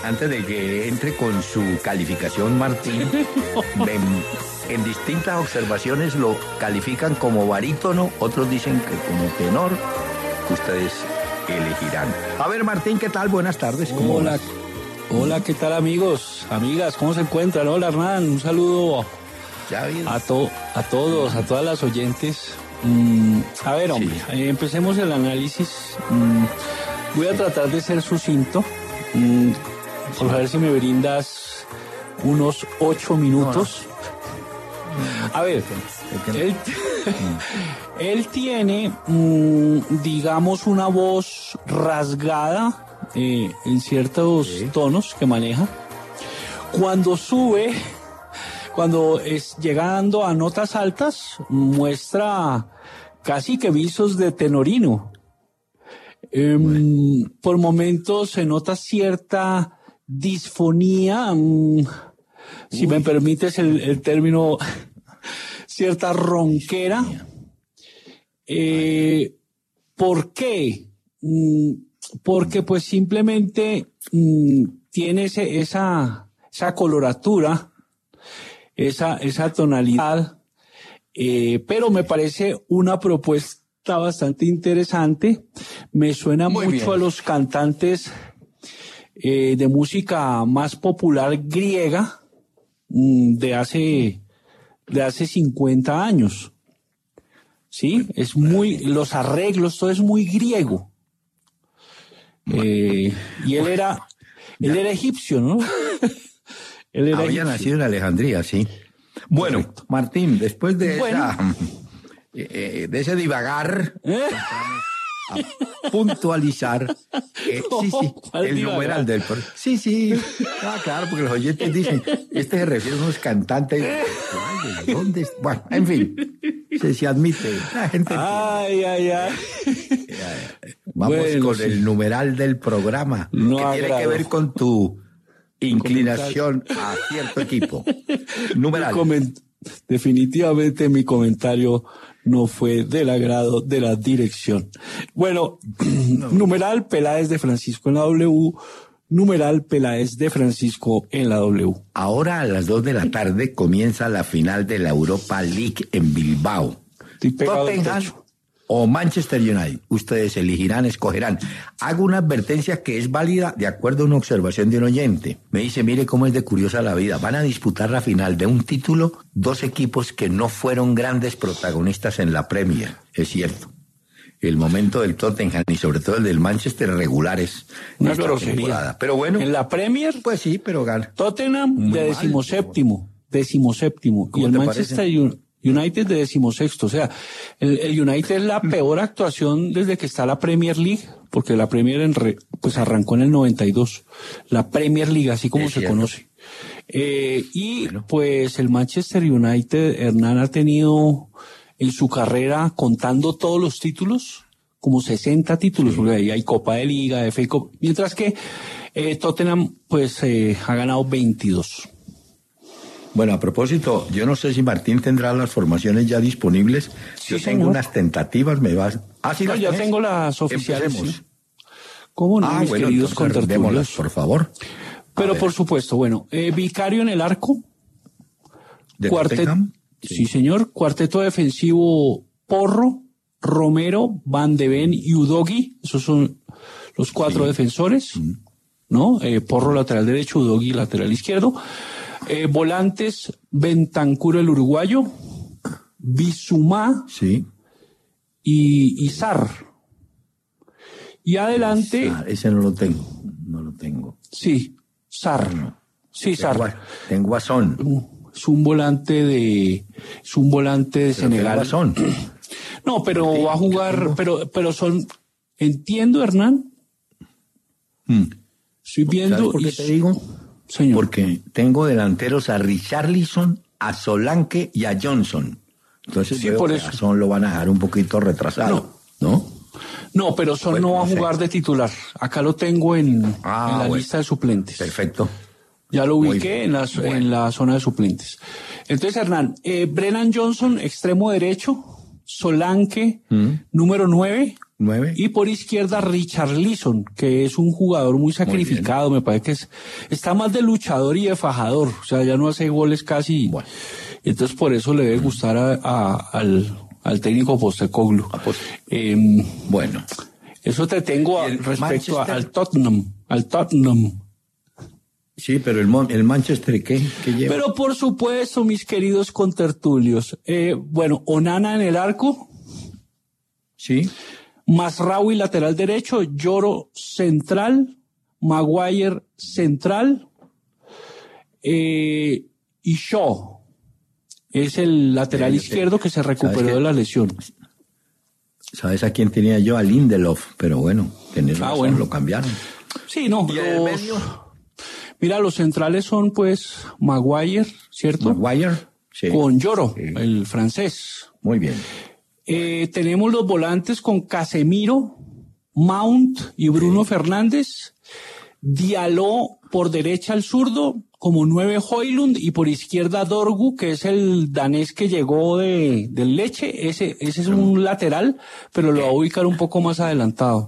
antes de que entre con su calificación, Martín, en distintas observaciones lo califican como barítono, otros dicen que como tenor. Ustedes elegirán. A ver, Martín, ¿qué tal? Buenas tardes. ¿Cómo Hola, vas? hola, ¿qué tal, amigos, amigas? ¿Cómo se encuentran? Hola, Hernán, un saludo Ya bien. a todos, a todas las oyentes. A ver, hombre, Sí. empecemos el análisis. Voy a tratar de ser sucinto. Por ver si me brindas unos 8 minutos. A ver, él tiene, digamos, una voz rasgada en ciertos tonos que maneja. Cuando sube, llegando a notas altas, muestra casi que visos de tenorino. Por momentos se nota cierta disfonía, si me permites el término, cierta ronquera. ¿Por qué? Porque pues simplemente tiene esa coloratura, esa tonalidad, pero me parece una propuesta bastante interesante. Me suena Muy mucho bien. a los cantantes de música más popular griega de hace 50 años. ¿Sí? Es los arreglos, todo es muy griego. Y él era egipcio, ¿no? Él era Había egipcio. nacido en Alejandría, sí. Bueno, Correcto. Martín, después de Bueno. de ese divagar, a puntualizar, sí, ¿Cuál el divagar? numeral del... Sí, claro, porque los oyentes dicen, este se refiere a unos cantantes, ay, ¿de dónde? Bueno, en fin, se admite, la gente entiende. Ay. Vamos Bueno, con sí. el numeral del programa, No que tiene agrado. que ver con tu inclinación a cierto equipo. Numeral. Definitivamente mi comentario no fue del agrado de la dirección. Bueno, numeral Peláez de Francisco en la W, numeral Peláez de Francisco en la W. Ahora a las 2 de la tarde comienza la final de la Europa League en Bilbao. Estoy pegado al Tottenham techo. o Manchester United. Ustedes elegirán, escogerán. Hago una advertencia que es válida de acuerdo a una observación de un oyente. Me dice, mire cómo es de curiosa la vida. Van a disputar la final de un título dos equipos que no fueron grandes protagonistas en la Premier. Es cierto. El momento del Tottenham y sobre todo el del Manchester regulares en Una esta grosería. temporada. Pero bueno, En la Premier, pues sí, pero gana. Tottenham Muy de mal. decimoséptimo, y ¿Cómo el te Manchester United de 16º. O sea, el United es la peor actuación desde que está la Premier League, porque la Premier pues arrancó en el 92. La Premier League, así como Es se cierto. conoce. Y pues el Manchester United, Hernán, ha tenido en su carrera, contando todos los títulos, como 60 títulos, porque ahí hay Copa de Liga, FA Cup, mientras que Tottenham pues ha ganado 22. Bueno, a propósito, yo no sé si Martín tendrá las formaciones ya disponibles. Sí, Yo tengo señor. unas tentativas, me vas... ¿sí No, las ya tenés? tengo las oficiales. Empecemos. ¿Sí? ¿Cómo no, mis Bueno, queridos entonces démoslas, contertulios? por favor. Pero por supuesto, bueno, Vicario en el arco, ¿De cuarteto, Tottenham? sí señor, cuarteto defensivo Porro, Romero, Van de Ven y Udogi, esos son los 4 defensores, ¿no? Porro lateral derecho, Udogi lateral izquierdo. Volantes, Bentancur el uruguayo, Bisumá Sí. y Sar. Y adelante, Ese no lo tengo. No lo tengo. sí, Sar. Sí, Sar. Tengo a Son. Es un volante de Senegal. Tengo a Son. No, pero va a jugar, pero entiendo, Hernán. Estoy viendo. ¿Sabes por qué te digo? Señor. Porque tengo delanteros a Richarlison, a Solanke y a Johnson. Entonces Sí, veo por que eso. a Son lo van a dejar un poquito retrasado, ¿no? No, pero Son Bueno, no va a no sé. jugar de titular. Acá lo tengo en la bueno. lista de suplentes. Perfecto. Ya lo Muy ubiqué bien. en la zona de suplentes. Entonces, Hernán, Brennan Johnson, extremo derecho, Solanke, número 9, 9. Y por izquierda Richarlison, que es un jugador muy sacrificado, me parece que está más de luchador y de fajador, o sea, ya no hace goles casi. Bueno. Entonces por eso le debe gustar al técnico Postecoglou. Bueno. Eso te tengo respecto al Tottenham. Sí, pero el Manchester, ¿qué lleva? Pero por supuesto, mis queridos contertulios, bueno, Onana en el arco. Sí. Mazraoui lateral derecho, Lloro central, Maguire central, y Shaw es el lateral izquierdo que se recuperó de la lesión. ¿Sabes a quién tenía yo? A Lindelof, pero bueno, tenés razón, bueno. Lo cambiaron. Sí, no. ¿Y el medio? Mira, los centrales son pues Maguire, ¿cierto? Maguire, sí. Con Lloro, sí. El francés. Muy bien. Tenemos los volantes con Casemiro, Mount y Bruno Fernández. Diallo por derecha al zurdo, como 9 Højlund, y por izquierda Dorgu, que es el danés que llegó del Leche. Ese es un lateral, pero lo va a ubicar un poco más adelantado.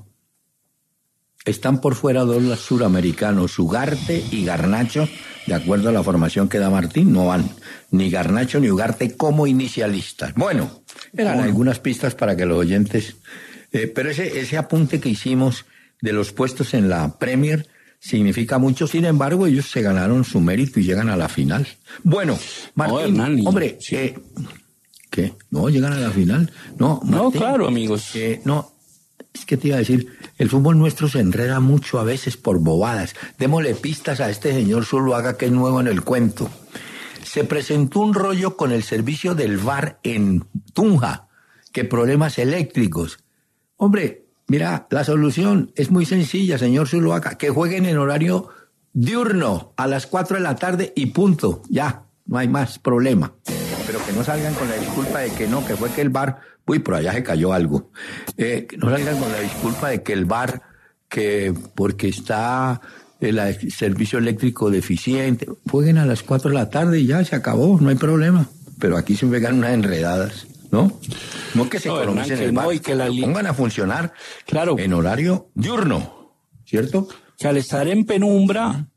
Están por fuera dos suramericanos, Ugarte y Garnacho, de acuerdo a la formación que da Martín, no van ni Garnacho ni Ugarte como inicialistas. Bueno, eran algunas pistas para que los oyentes... pero ese apunte que hicimos de los puestos en la Premier significa mucho. Sin embargo, ellos se ganaron su mérito y llegan a la final. Bueno, Martín, hombre, sí. ¿Qué? ¿No llegan a la final? No, Martín, no, claro, amigos. No, es que te iba a decir, el fútbol nuestro se enreda mucho a veces por bobadas. Démosle pistas a este señor Zuluaga, que es nuevo en el cuento. Se presentó un rollo con el servicio del VAR en Tunja, que problemas eléctricos. Hombre, mira, la solución es muy sencilla, señor Zuluaga, que jueguen en horario diurno a las 4 de la tarde y punto, ya, no hay más problema. Pero que no salgan con la disculpa de que no, que fue que el VAR, uy, por allá se cayó algo, que no salgan con la disculpa de que el VAR, que porque está el servicio eléctrico deficiente, jueguen a las 4 de la tarde y ya se acabó, no hay problema. Pero aquí se pegan unas enredadas, ¿no? No que se economicen el VAR, que pongan a funcionar en horario diurno, ¿cierto? Que al estar en penumbra,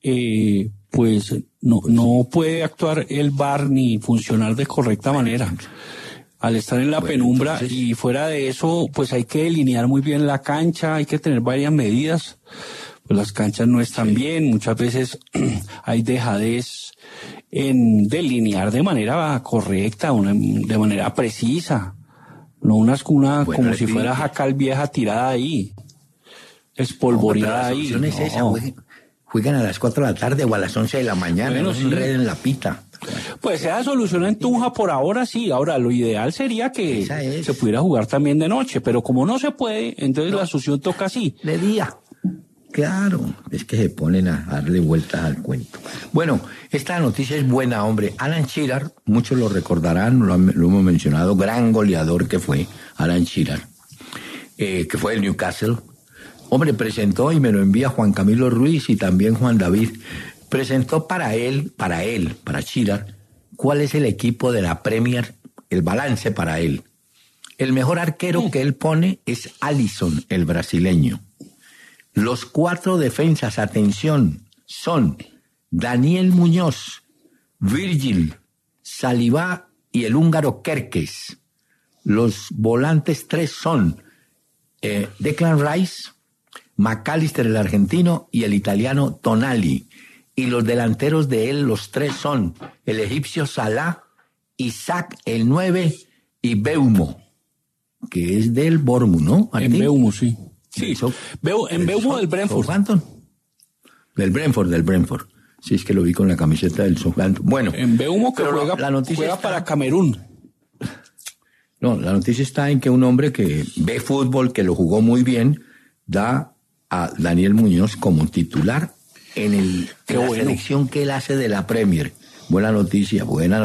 pues no puede actuar el VAR ni funcionar de correcta manera. Al estar en la penumbra, entonces, y fuera de eso, pues hay que delinear muy bien la cancha, hay que tener varias medidas. Pues las canchas no están bien, muchas veces hay dejadez en delinear de manera correcta, de manera precisa, no como si fuera jacal vieja tirada ahí, espolvoreada ahí. La solución es esa, juegan a las 4 de la tarde o a las 11 de la mañana, bueno, no se enreden la pita. Pues esa solución en Tunja por ahora sí. Ahora lo ideal sería que se pudiera jugar también de noche, pero como no se puede, entonces la solución toca así. De día. Claro, es que se ponen a darle vueltas al cuento. Bueno, esta noticia es buena, hombre. Alan Shearer, muchos lo recordarán, lo hemos mencionado, gran goleador que fue Alan Shearer, que fue del Newcastle. Hombre, presentó, y me lo envía Juan Camilo Ruiz y también Juan David, presentó para Shearer, cuál es el equipo de la Premier, el balance para él. El mejor arquero que él pone es Alisson, el brasileño. Los 4 defensas, atención, son Daniel Muñoz, Virgil, Saliba y el húngaro Kerkez. Los volantes 3 son Declan Rice, McAllister el argentino y el italiano Tonali. Y los delanteros de él, los 3 son el egipcio Salah, Isaac el 9 y Beumo, que es del Bournemouth, ¿no, Martín? En Beumo, sí. Sí, en Beumo del Brentford. Southampton. Del Brentford. Sí, es que lo vi con la camiseta del Southampton. Bueno. En Beumo que juega para Camerún. No, la noticia está en que un hombre que ve fútbol, que lo jugó muy bien, da a Daniel Muñoz como titular en la selección que él hace de la Premier. Buena noticia.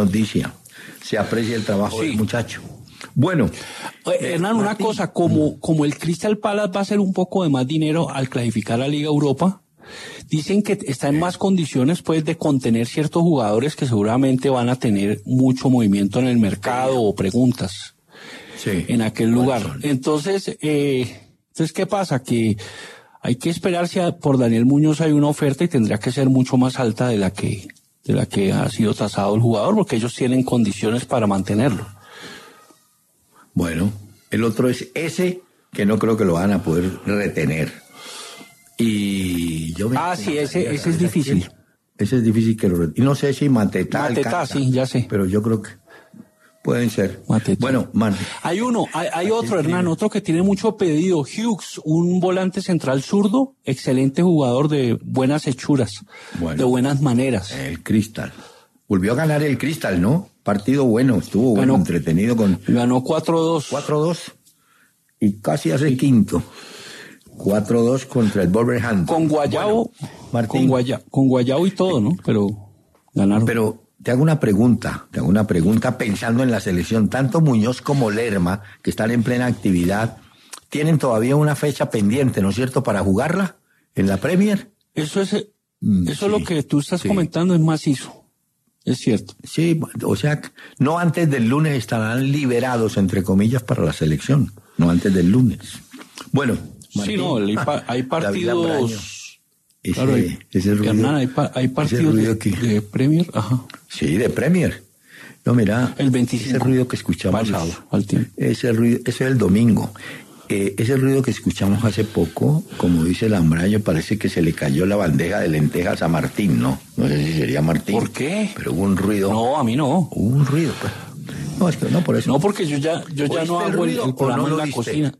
Se aprecia el trabajo del muchacho. Bueno, Hernán, una cosa, como el Crystal Palace va a hacer un poco de más dinero al clasificar a Liga Europa, dicen que está en más condiciones pues de contener ciertos jugadores que seguramente van a tener mucho movimiento en el mercado o preguntas en aquel lugar. Entonces, Entonces, ¿qué pasa? Que hay que esperar si por Daniel Muñoz hay una oferta y tendría que ser mucho más alta de la que ha sido tasado el jugador, porque ellos tienen condiciones para mantenerlo. Bueno, el otro es ese, que no creo que lo van a poder retener. Y yo ese es difícil. Ese es difícil que lo retene. Y no sé si Matetá, sí, ya sé. Pero yo creo que pueden ser. Matetá. Bueno, hay otro, Hernán, otro que tiene mucho pedido. Hughes, un volante central zurdo, excelente jugador de buenas hechuras, de buenas maneras. El Cristal. Volvió a ganar el Cristal, ¿no? Partido bueno, estuvo bueno, entretenido. Ganó 4-2. 4-2. Y casi hace quinto. 4-2 contra el Wolverhampton. Con Guayabo. Bueno, Martín, con Guayabo y todo, ¿no? Pero ganaron. Pero te hago una pregunta pensando en la selección. Tanto Muñoz como Lerma, que están en plena actividad, tienen todavía una fecha pendiente, ¿no es cierto?, para jugarla en la Premier. Eso es lo que tú estás comentando, es macizo. Es cierto. Sí, o sea, no antes del lunes estarán liberados, entre comillas, para la selección. No antes del lunes. Bueno, Martín, sí, no, hay partidos. Ese ruido. Hernán, hay partidos de Premier. Ajá. Sí, de Premier. No, mira, el 25. Ese ruido que escuchamos. Al tiempo. Ese ruido, ese es el domingo. Ese ruido que escuchamos hace poco, como dice Lambraño, parece que se le cayó la bandeja de lentejas a Martín, ¿no? No sé si sería Martín. ¿Por qué? Pero hubo un ruido. No, a mí no. Hubo un ruido, pues. No, es que no, por eso. No, porque yo ya no hago el programa en la cocina.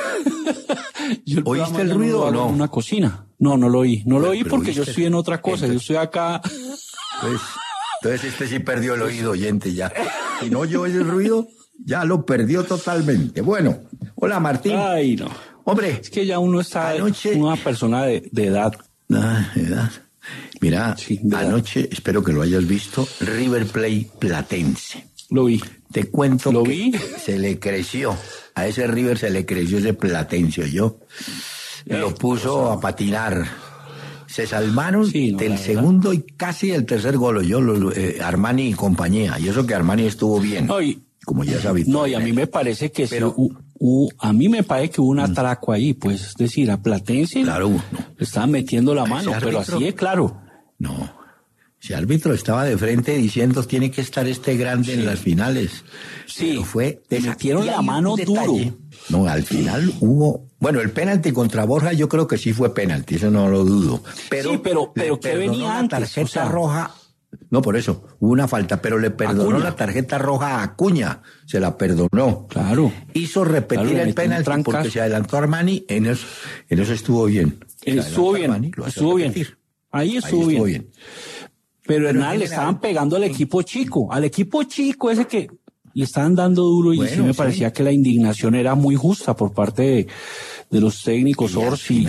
¿Oíste el ruido o no? En una cocina. No lo oí. No lo oí porque yo estoy en otra cosa. Yo estoy acá. Pues, entonces este sí perdió el oído, oyente, ya. Si no oyó ese ruido, ya lo perdió totalmente. Bueno, hola Martín. Ay, no. Hombre. Es que ya uno está una persona de edad. Edad. Mira, sí, anoche, espero que lo hayas visto, River Plate Platense. Lo vi. Te cuento que se le creció. A ese River se le creció ese Platense, yo. Lo puso a patinar. Se salvaron del segundo y casi el tercer gol. Armani y compañía. Y eso que Armani estuvo bien. No, como ya sabes. No, y a mí me parece que a mí me parece que hubo un atraco ahí, pues, es decir, a Platense le estaban metiendo la mano, pero así es claro. No, si el árbitro estaba de frente diciendo tiene que estar este grande en las finales. Sí, fue te metieron la mano duro. No, al final hubo, bueno, el penalti contra Borja yo creo que sí fue penalti, eso no lo dudo. Pero ¿qué venía antes? Tarjeta roja. No, por eso, hubo una falta, pero le perdonó la tarjeta roja a Acuña, se la perdonó. Claro. Hizo repetir el penalti porque se adelantó Armani, en eso estuvo bien. Estuvo bien. Ahí estuvo bien. Pero Hernán, le estaban pegando al equipo chico ese que le estaban dando duro y sí me parecía que la indignación era muy justa por parte de los técnicos Orsi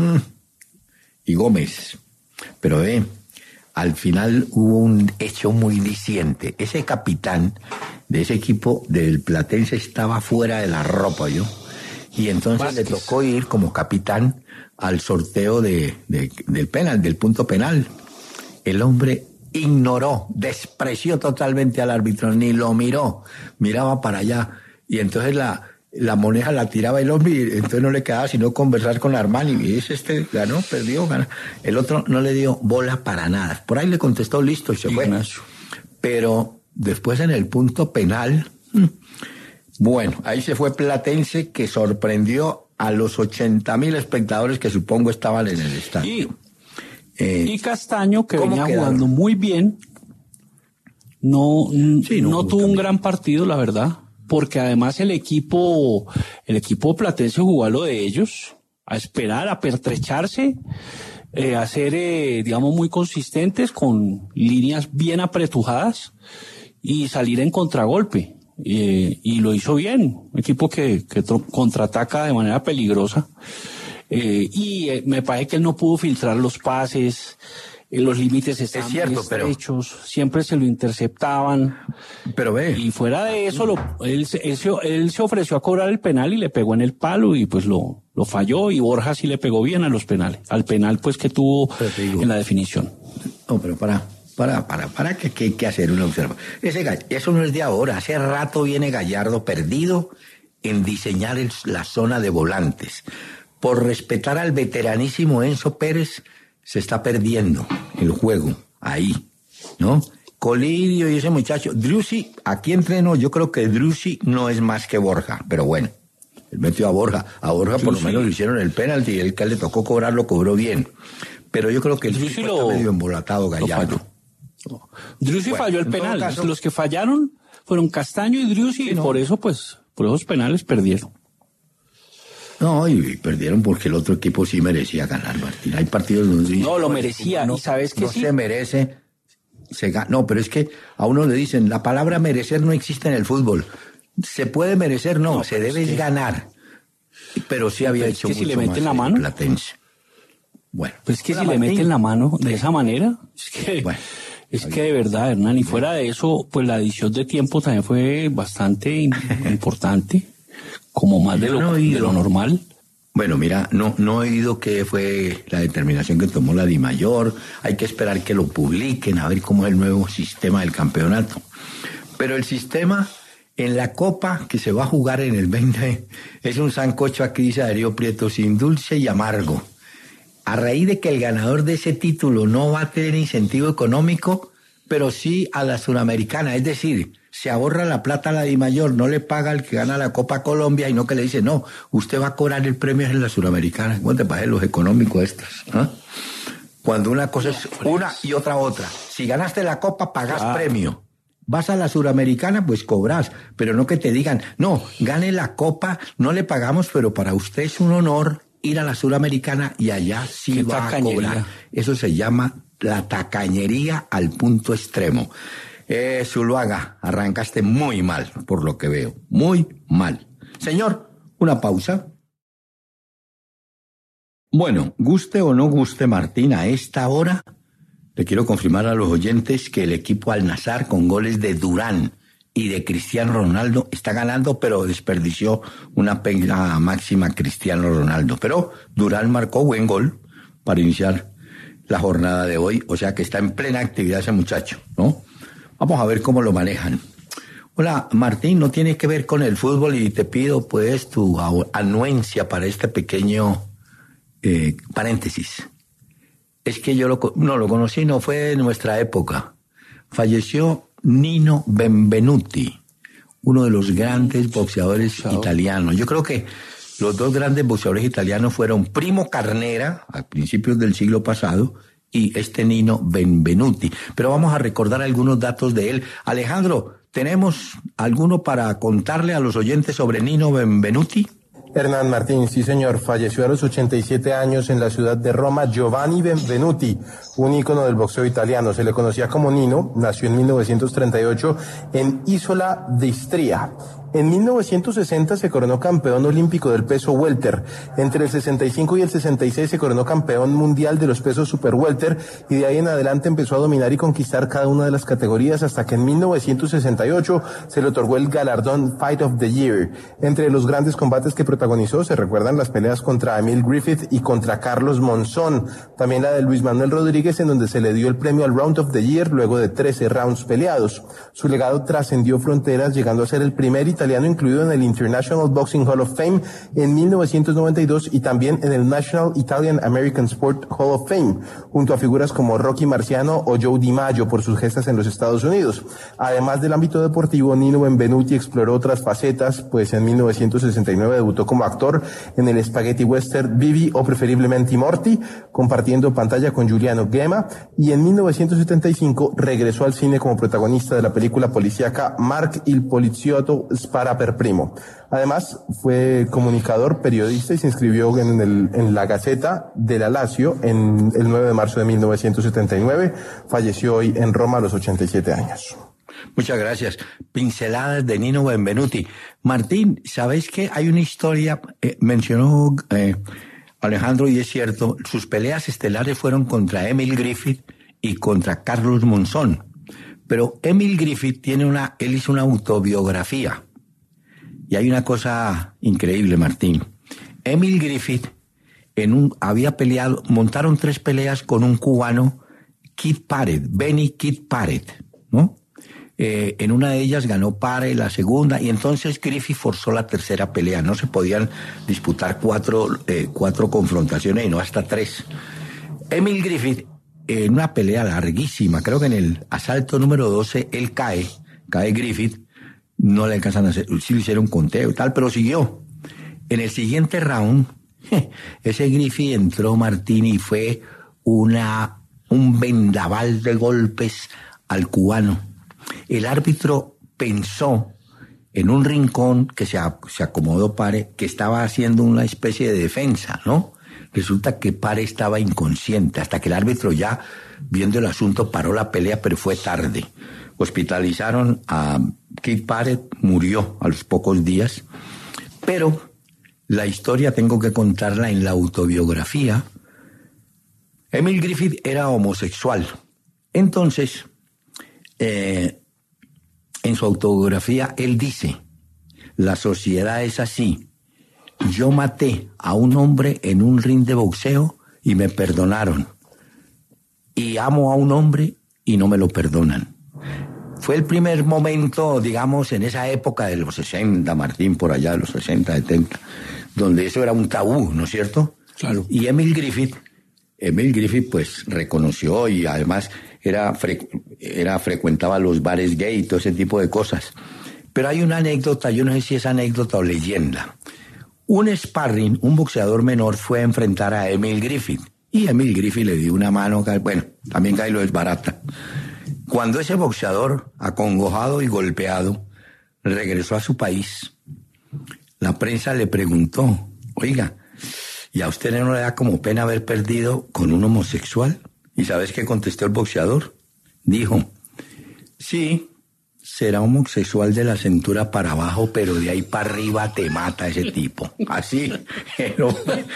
y Gómez. Pero al final hubo un hecho muy diciente. Ese capitán de ese equipo del Platense estaba fuera de la ropa, y entonces le tocó ir como capitán al sorteo del penal, del punto penal. El hombre ignoró, despreció totalmente al árbitro, ni lo miró, miraba para allá, y entonces la moneda la tiraba el hombre, y entonces no le quedaba sino conversar con Armani, y ganó, perdió, ganó. El otro no le dio bola para nada, por ahí le contestó listo y se fue. Pero después en el punto penal, bueno, ahí se fue Platense, que sorprendió a los 80,000 espectadores que supongo estaban en el estadio. Y Castaño, que venía jugando muy bien, no tuvo un gran partido, la verdad, porque además el equipo Platense jugó a lo de ellos, a esperar, a pertrecharse, a ser, digamos, muy consistentes, con líneas bien apretujadas y salir en contragolpe. Y lo hizo bien, un equipo que contraataca de manera peligrosa. Me parece que él no pudo filtrar los pases, los límites estaban estrechos, siempre se lo interceptaban. Pero y fuera de eso, él se ofreció a cobrar el penal y le pegó en el palo y pues lo falló, y Borja sí le pegó bien a los penales, al penal pues que tuvo en la definición. No, pero para que hay que hacer una observación. Eso no es de ahora, hace rato viene Gallardo perdido en diseñar la zona de volantes. Por respetar al veteranísimo Enzo Pérez, se está perdiendo el juego ahí, ¿no? Colidio y ese muchacho. Driussi, aquí entrenó, yo creo que Driussi no es más que Borja, pero bueno, él metió a Borja. A Borja por lo menos le hicieron el penalti y el que le tocó cobrar lo cobró bien. Pero yo creo que el Driussi está medio embolatado, Gallardo. Driussi falló el penal. Caso, los que fallaron fueron Castaño y Driussi, y por eso, pues, por esos penales perdieron. No, y perdieron porque el otro equipo sí merecía ganar, Martín. Hay partidos donde... No, lo merecía, y sabes que no sí. No se merece... No, pero es que a uno le dicen, la palabra merecer no existe en el fútbol. Se puede merecer, no se debe ganar. Pero sí había hecho mucho si le meten la mano. Platense. Bueno. Pues es que si le meten la mano de esa manera, es que de verdad, Hernán, y fuera de eso, pues la adición de tiempo también fue bastante importante, como más de lo normal. Bueno, mira, no he oído qué fue la determinación que tomó la DIMAYOR. Hay que esperar que lo publiquen, a ver cómo es el nuevo sistema del campeonato. Pero el sistema en la Copa que se va a jugar en el 20 es un sancocho, aquí dice Darío Prieto, sin dulce y amargo. A raíz de que el ganador de ese título no va a tener incentivo económico, pero sí a la Suramericana, es decir, se ahorra la plata a la DIMAYOR, no le paga al que gana la Copa Colombia, y no que le dice, no, usted va a cobrar el premio en la Suramericana. ¿Cómo te parece los económicos estos? ¿Ah? Cuando una cosa es una y otra. Si ganaste la Copa, pagas premio. Vas a la Suramericana, pues cobras, pero no que te digan, no, gane la Copa, no le pagamos, pero para usted es un honor ir a la Suramericana y allá sí va a cobrar. Eso se llama la tacañería al punto extremo. Zuluaga, arrancaste muy mal, por lo que veo. Muy mal. Señor, una pausa. Bueno, guste o no guste, Martín, a esta hora le quiero confirmar a los oyentes que el equipo Al-Nassr, con goles de Durán y de Cristiano Ronaldo, está ganando, pero desperdició una pena máxima Cristiano Ronaldo. Pero Durán marcó buen gol para iniciar la jornada de hoy, o sea que está en plena actividad ese muchacho, ¿no? Vamos a ver cómo lo manejan. Hola, Martín, no tiene que ver con el fútbol y te pido pues tu anuencia para este pequeño paréntesis. Es que yo no lo conocí, no fue de nuestra época. Falleció Nino Benvenuti, uno de los grandes boxeadores italianos. Yo creo que los dos grandes boxeadores italianos fueron Primo Carnera, a principios del siglo pasado, y este Nino Benvenuti. Pero vamos a recordar algunos datos de él. Alejandro, ¿tenemos alguno para contarle a los oyentes sobre Nino Benvenuti? Hernán Martín, sí señor, falleció a los 87 años en la ciudad de Roma Giovanni Benvenuti, un ícono del boxeo italiano. Se le conocía como Nino, nació en 1938 en Isola d'Istria. En 1960 se coronó campeón olímpico del peso welter. Entre el 65 y el 66 se coronó campeón mundial de los pesos super welter, y de ahí en adelante empezó a dominar y conquistar cada una de las categorías hasta que en 1968 se le otorgó el galardón Fight of the Year. Entre los grandes combates que protagonizó se recuerdan las peleas contra Emil Griffith y contra Carlos Monzón, también la de Luis Manuel Rodríguez, en donde se le dio el premio al Round of the Year luego de 13 rounds peleados. Su legado trascendió fronteras, llegando a ser el primer italiano incluido en el International Boxing Hall of Fame en 1992 y también en el National Italian American Sport Hall of Fame, junto a figuras como Rocky Marciano o Joe DiMaggio por sus gestas en los Estados Unidos. Además del ámbito deportivo, Nino Benvenuti exploró otras facetas, pues en 1969 debutó como actor en el spaghetti western Vivi o preferiblemente Morty, compartiendo pantalla con Giuliano Gemma, y en 1975 regresó al cine como protagonista de la película policíaca Mark il Poliziotto Spara per primo. Además, fue comunicador, periodista, y se inscribió en la Gaceta de la Lazio en el 9 de marzo de 1979. Falleció hoy en Roma a los 87 años. Muchas gracias. Pinceladas de Nino Benvenuti. Martín, ¿sabéis que hay una historia? Mencionó Alejandro, y es cierto, sus peleas estelares fueron contra Emil Griffith y contra Carlos Monzón. Pero Emil Griffith él hizo una autobiografía. Y hay una cosa increíble, Martín. Emil Griffith había peleado, montaron 3 peleas con un cubano, Kid Parrott, Benny Kid Parrott, ¿no? En una de ellas ganó Pare, la segunda, y entonces Griffith forzó la tercera pelea. No se podían disputar cuatro confrontaciones y no hasta 3. Emil Griffith, en una pelea larguísima, creo que en el asalto número 12, él cae Griffith, no le alcanzan a hacer, sí le hicieron conteo y tal, pero siguió. En el siguiente round, ese Griffith entró, Martín, y fue un vendaval de golpes al cubano. El árbitro pensó en un rincón que se acomodó Pare, que estaba haciendo una especie de defensa, ¿no? Resulta que Pare estaba inconsciente, hasta que el árbitro ya, viendo el asunto, paró la pelea, pero fue tarde. Hospitalizaron a Kid Pare, murió a los pocos días, pero la historia tengo que contarla en la autobiografía. Emil Griffith era homosexual. Entonces, en su autobiografía, él dice, la sociedad es así. Yo maté a un hombre en un ring de boxeo y me perdonaron. Y amo a un hombre y no me lo perdonan. Fue el primer momento, digamos, en esa época de los 60, Martín, por allá de los 60, 70, donde eso era un tabú, ¿no es cierto? Claro. Y Emil Griffith pues reconoció y además frecuentaba los bares gay y todo ese tipo de cosas. Pero hay una anécdota, yo no sé si es anécdota o leyenda. Un sparring, un boxeador menor fue a enfrentar a Emil Griffith y Emil Griffith le dio una mano, bueno, también Guy lo desbarata. Cuando ese boxeador, acongojado y golpeado, regresó a su país, la prensa le preguntó, oiga, ¿y a usted no le da como pena haber perdido con un homosexual? ¿Y sabes qué contestó el boxeador? Dijo, sí, será homosexual de la cintura para abajo, pero de ahí para arriba te mata ese tipo. Así, pero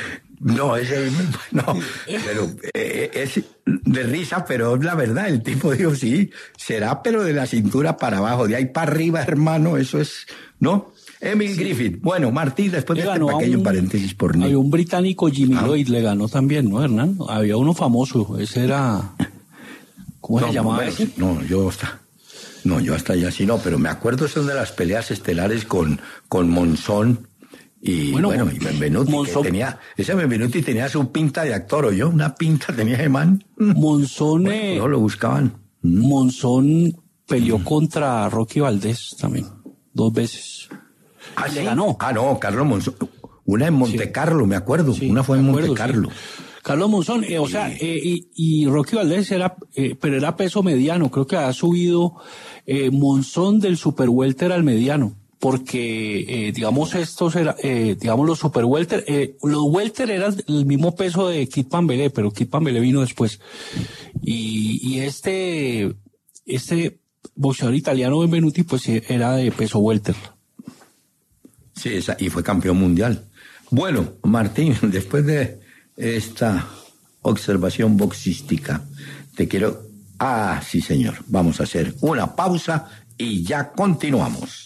es de risa, pero es la verdad. El tipo dijo, sí, será, pero de la cintura para abajo, de ahí para arriba, hermano, eso es, ¿no? Emil Griffith. Bueno, Martín, después de este pequeño paréntesis por mí. Había un británico, Jimmy Lloyd, le ganó también, ¿no, Hernán? Había uno famoso, ese era... ¿Cómo se llamaba ese? Yo hasta allá sí no, pero me acuerdo son de las peleas estelares con Monzón y y Benvenuti, Monzón, que tenía, ese Benvenuti tenía su pinta de actor, ¿o yo? Una pinta tenía ese man. Monzón... no lo buscaban. Monzón peleó contra Rocky Valdés también, 2 veces. ¿Ah, le sí? ganó. No, Carlos Monzón. Una en Montecarlo, me acuerdo. Una fue en Montecarlo. Sí. Carlos Monzón, y Rocky Valdés pero era peso mediano. Creo que ha subido Monzón del super welter al mediano. Porque, digamos, los super welter, los welter eran el mismo peso de Kid Pambelé, pero Kid Pambelé vino después. Y este boxeador italiano Benvenuti, pues era de peso welter. Sí, y fue campeón mundial. Bueno, Martín, después de esta observación boxística, te quiero... sí, señor. Vamos a hacer una pausa y ya continuamos.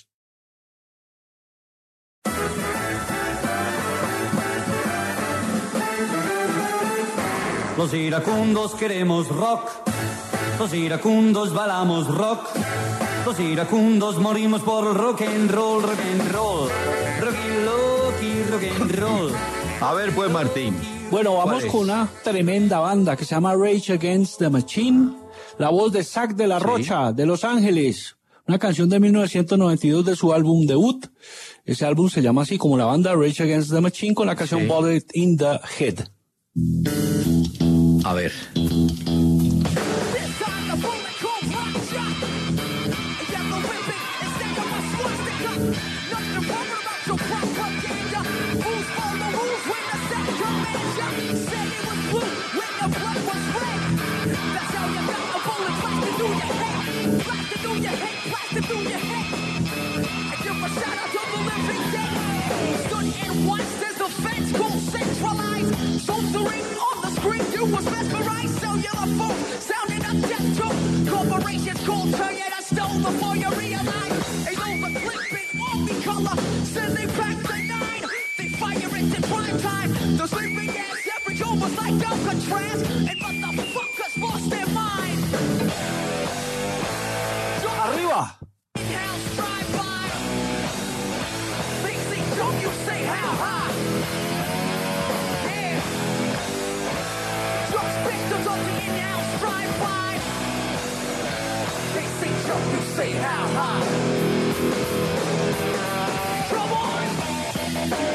Los iracundos queremos rock, los iracundos bailamos rock, los iracundos morimos por el rock and roll, rock and roll, rock and roll. A ver, pues, Martín. Bueno, vamos con una tremenda banda que se llama Rage Against the Machine, la voz de Zack de la Rocha, de Los Ángeles, una canción de 1992 de su álbum debut. Ese álbum se llama así como la banda, Rage Against the Machine, con la canción Bullet in the Head. A ver. Corporations called tell you to stole before you realize it's over clipping all the color. Send they back to 9. They fire it in prime time. The sleeping gas average almost like Alcatraz. And motherfuckers lost their mind. Arriba. Say how high. Come on.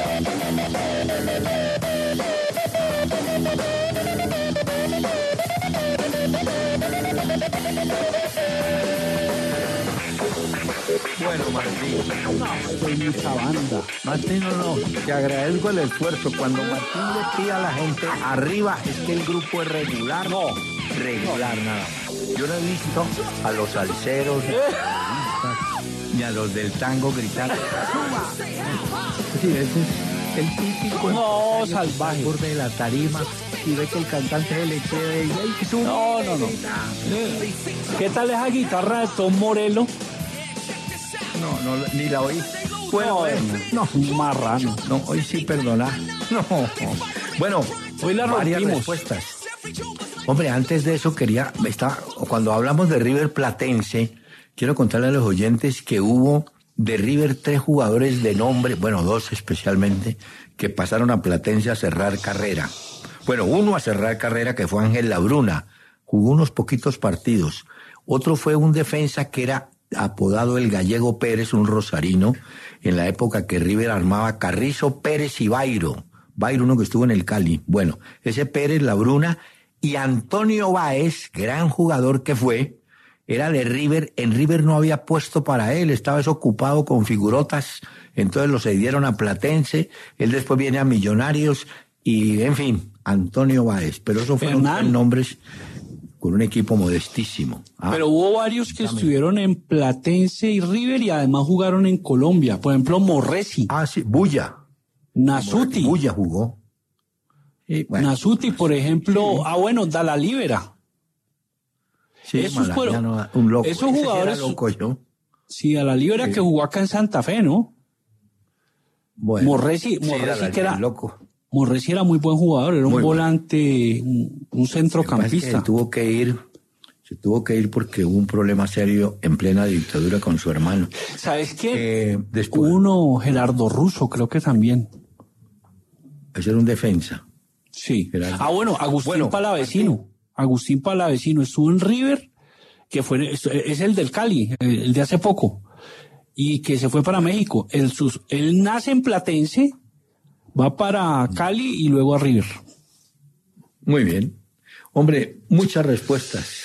Bueno, Martín. Soy mucha banda. Martín, no, te agradezco el esfuerzo. Cuando Martín le pide a la gente arriba, es que el grupo es regular. No, regular nada más. Yo no he visto a los salseros, ni a los del tango gritar. Sí, ese es el típico. No, salvaje. Borde de la tarima. Y ve que el cantante se le quede y ¡ay, que sube! No. ¿Qué tal esa guitarra de Tom Morello? No, ni la oí. Bueno, No, un marrano. no, hoy sí, perdona. No. Bueno, Hoy la varias rompimos. respuestas. Hombre, antes de eso cuando hablamos de River Platense, quiero contarle a los oyentes que hubo de River 3 jugadores de nombre, bueno, 2 especialmente, que pasaron a Platense a cerrar carrera. Bueno, uno a cerrar carrera que fue Ángel Labruna, jugó unos poquitos partidos. Otro fue un defensa que era apodado el Gallego Pérez, un rosarino, en la época que River armaba Carrizo, Pérez y Bairo, uno que estuvo en el Cali. Bueno, ese Pérez, Labruna y Antonio Báez, gran jugador que fue, era de River. En River no había puesto para él, estaba desocupado con figurotas, entonces lo cedieron a Platense, él después viene a Millonarios y, en fin, Antonio Báez. Pero esos fueron tres nombres con un equipo modestísimo. Pero hubo varios que estuvieron en Platense y River y además jugaron en Colombia. Por ejemplo, Morresi. Sí, Bulla. Nasuti. Bulla jugó. Sí, bueno. Nasuti, por ejemplo. Sí. Dalla Libera. Sí, Esos fueron, un loco. esos Ese jugadores. Sí, era loco, yo. Sí, Dalla Libera sí. Que jugó acá en Santa Fe, ¿no? Bueno. Morresi que era loco. Morresi era muy buen jugador, era un volante, un centrocampista. Se tuvo que ir porque hubo un problema serio en plena dictadura con su hermano. ¿Sabes qué? Después, Gerardo Russo, creo que también. Ese era un defensa. Sí. Gerardo. Agustín Palavecino. Agustín Palavecino estuvo en River, que es el del Cali, el de hace poco, y que se fue para México. Él nace en Platense, va para Cali y luego a River. Muy bien. Hombre, muchas respuestas.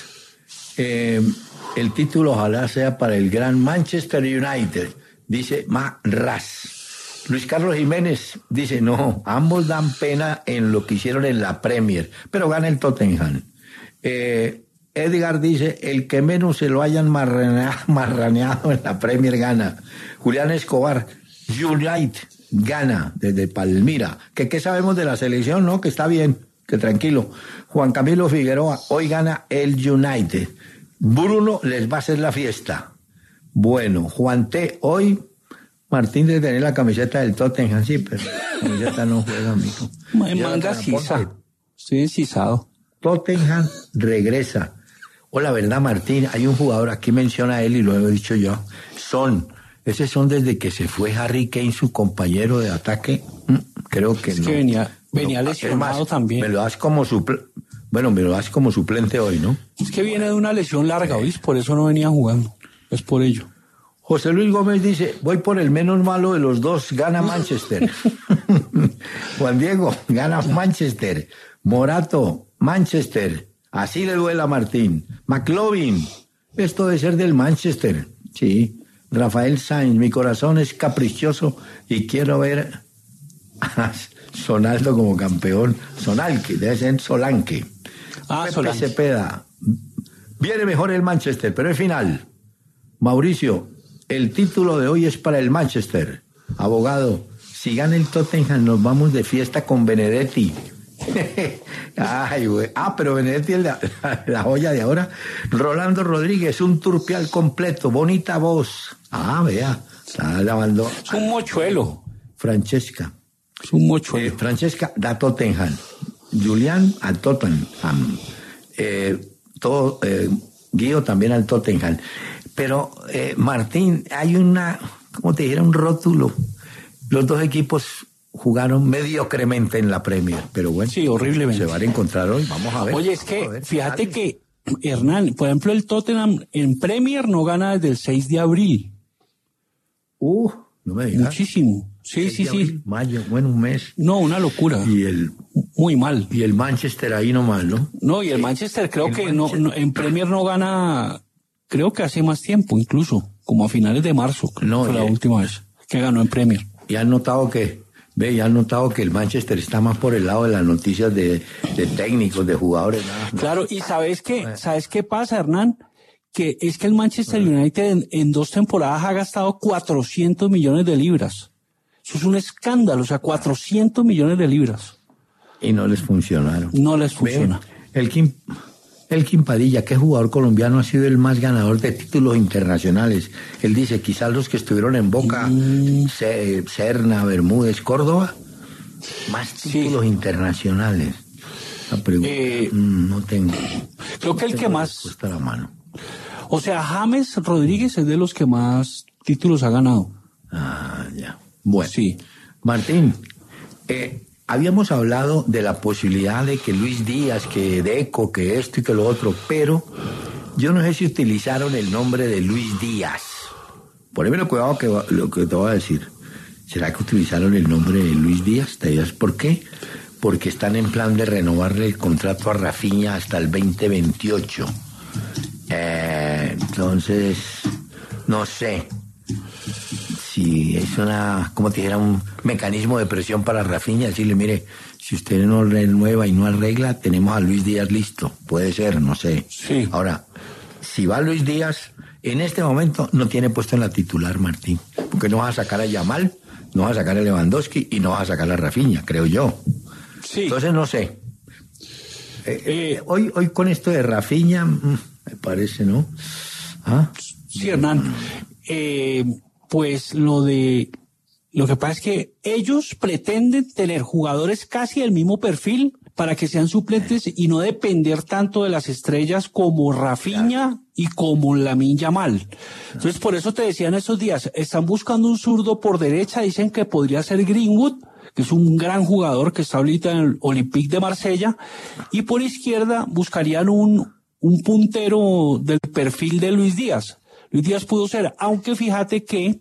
El título ojalá sea para el gran Manchester United, dice Ras. Luis Carlos Jiménez dice, no, ambos dan pena en lo que hicieron en la Premier, pero gana el Tottenham. Edgar dice, el que menos se lo hayan marraneado en la Premier gana. Julián Escobar, United gana desde Palmira. ¿Qué sabemos de la selección? No, que está bien, que tranquilo. Juan Camilo Figueroa, hoy gana el United. Bruno les va a hacer la fiesta. Bueno, Juan T, hoy Martín debe tener la camiseta del Tottenham, sí, pero la camiseta no juega, amigo. En manga sisa. Estoy encisado. Tottenham regresa. La verdad, Martín, hay un jugador, aquí menciona a él y lo he dicho yo, ese Son desde que se fue Harry Kane, su compañero de ataque, creo que es no. Que venía lesionado también. Me lo das como suplente hoy, ¿no? Es que viene de una lesión larga, ¿oís? Por eso no venía jugando. Es por ello. José Luis Gómez dice, voy por el menos malo de los dos, gana Manchester. Juan Diego, gana Manchester. Morato, Manchester. Así le duele a Martín. McLovin, esto debe ser del Manchester. Sí. Rafael Sainz, mi corazón es caprichoso y quiero ver a Sonaldo como campeón. Sonalque, debe ser Solanque. Pepe Cepeda, viene mejor el Manchester, pero es final. Mauricio, el título de hoy es para el Manchester. Abogado, si gana el Tottenham nos vamos de fiesta con Benedetti. Ay, güey. Pero Benedetti es la joya de ahora. Rolando Rodríguez, un turpial completo, bonita voz. Vea, está lavando. Es un mochuelo. Francesca. Es un mochuelo. Francesca da Tottenham. Julián al Tottenham. Guido también al Tottenham. Pero, Martín, hay como te dijera, un rótulo. Los dos equipos jugaron mediocremente en la Premier, pero bueno. Sí, horriblemente. Se van a encontrar hoy, vamos a ver. Oye, es que, fíjate que Hernán, por ejemplo, el Tottenham en Premier no gana desde el 6 de abril. No me digas. Muchísimo. Sí, sí, sí. Mayo, bueno, un mes. No, una locura. Muy mal. Y el Manchester ahí nomás, ¿no? No, y el Manchester creo que no, en Premier no gana, creo que hace más tiempo, incluso, como a finales de marzo, No, fue la última vez que ganó en Premier. Y han notado que el Manchester está más por el lado de las noticias de técnicos, de jugadores. Nada. Claro, y ¿sabes qué pasa, Hernán? Que es que el Manchester United en 2 temporadas ha gastado 400 millones de libras. Eso es un escándalo, o sea, 400 millones de libras. Y no les funcionaron. No les funciona. Elkin Padilla, ¿qué jugador colombiano ha sido el más ganador de títulos internacionales? Él dice, quizás los que estuvieron en Boca, Serna, Bermúdez, Córdoba, más títulos internacionales. La pregunta, no tengo. Creo que el que más... Puesta la mano. O sea, James Rodríguez es de los que más títulos ha ganado. Ah, ya. Bueno, sí. Martín, habíamos hablado de la posibilidad de que Luis Díaz, que Deco, que esto y que lo otro, pero yo no sé si utilizaron el nombre de Luis Díaz. Poneme cuidado que lo que te voy a decir. ¿Será que utilizaron el nombre de Luis Díaz? ¿Te dirás por qué? Porque están en plan de renovarle el contrato a Rafinha hasta el 2028. Entonces, no sé si es como te dijera, un mecanismo de presión para Rafinha, decirle, mire, si usted no renueva y no arregla, tenemos a Luis Díaz listo. Puede ser, no sé. Sí. Ahora, si va Luis Díaz, en este momento no tiene puesto en la titular, Martín, porque no vas a sacar a Yamal, no vas a sacar a Lewandowski y no vas a sacar a Rafinha, creo yo. Sí. Entonces, no sé. Hoy con esto de Rafinha, me parece, ¿no? ¿Ah? Sí, Hernán. Pues lo que pasa es que ellos pretenden tener jugadores casi del mismo perfil para que sean suplentes y no depender tanto de las estrellas como Rafinha y como Lamine Yamal. Entonces, por eso te decía en estos días, están buscando un zurdo por derecha, dicen que podría ser Greenwood, que es un gran jugador que está ahorita en el Olympique de Marsella, y por izquierda buscarían un puntero del perfil de Luis Díaz. Luis Díaz pudo ser, aunque fíjate que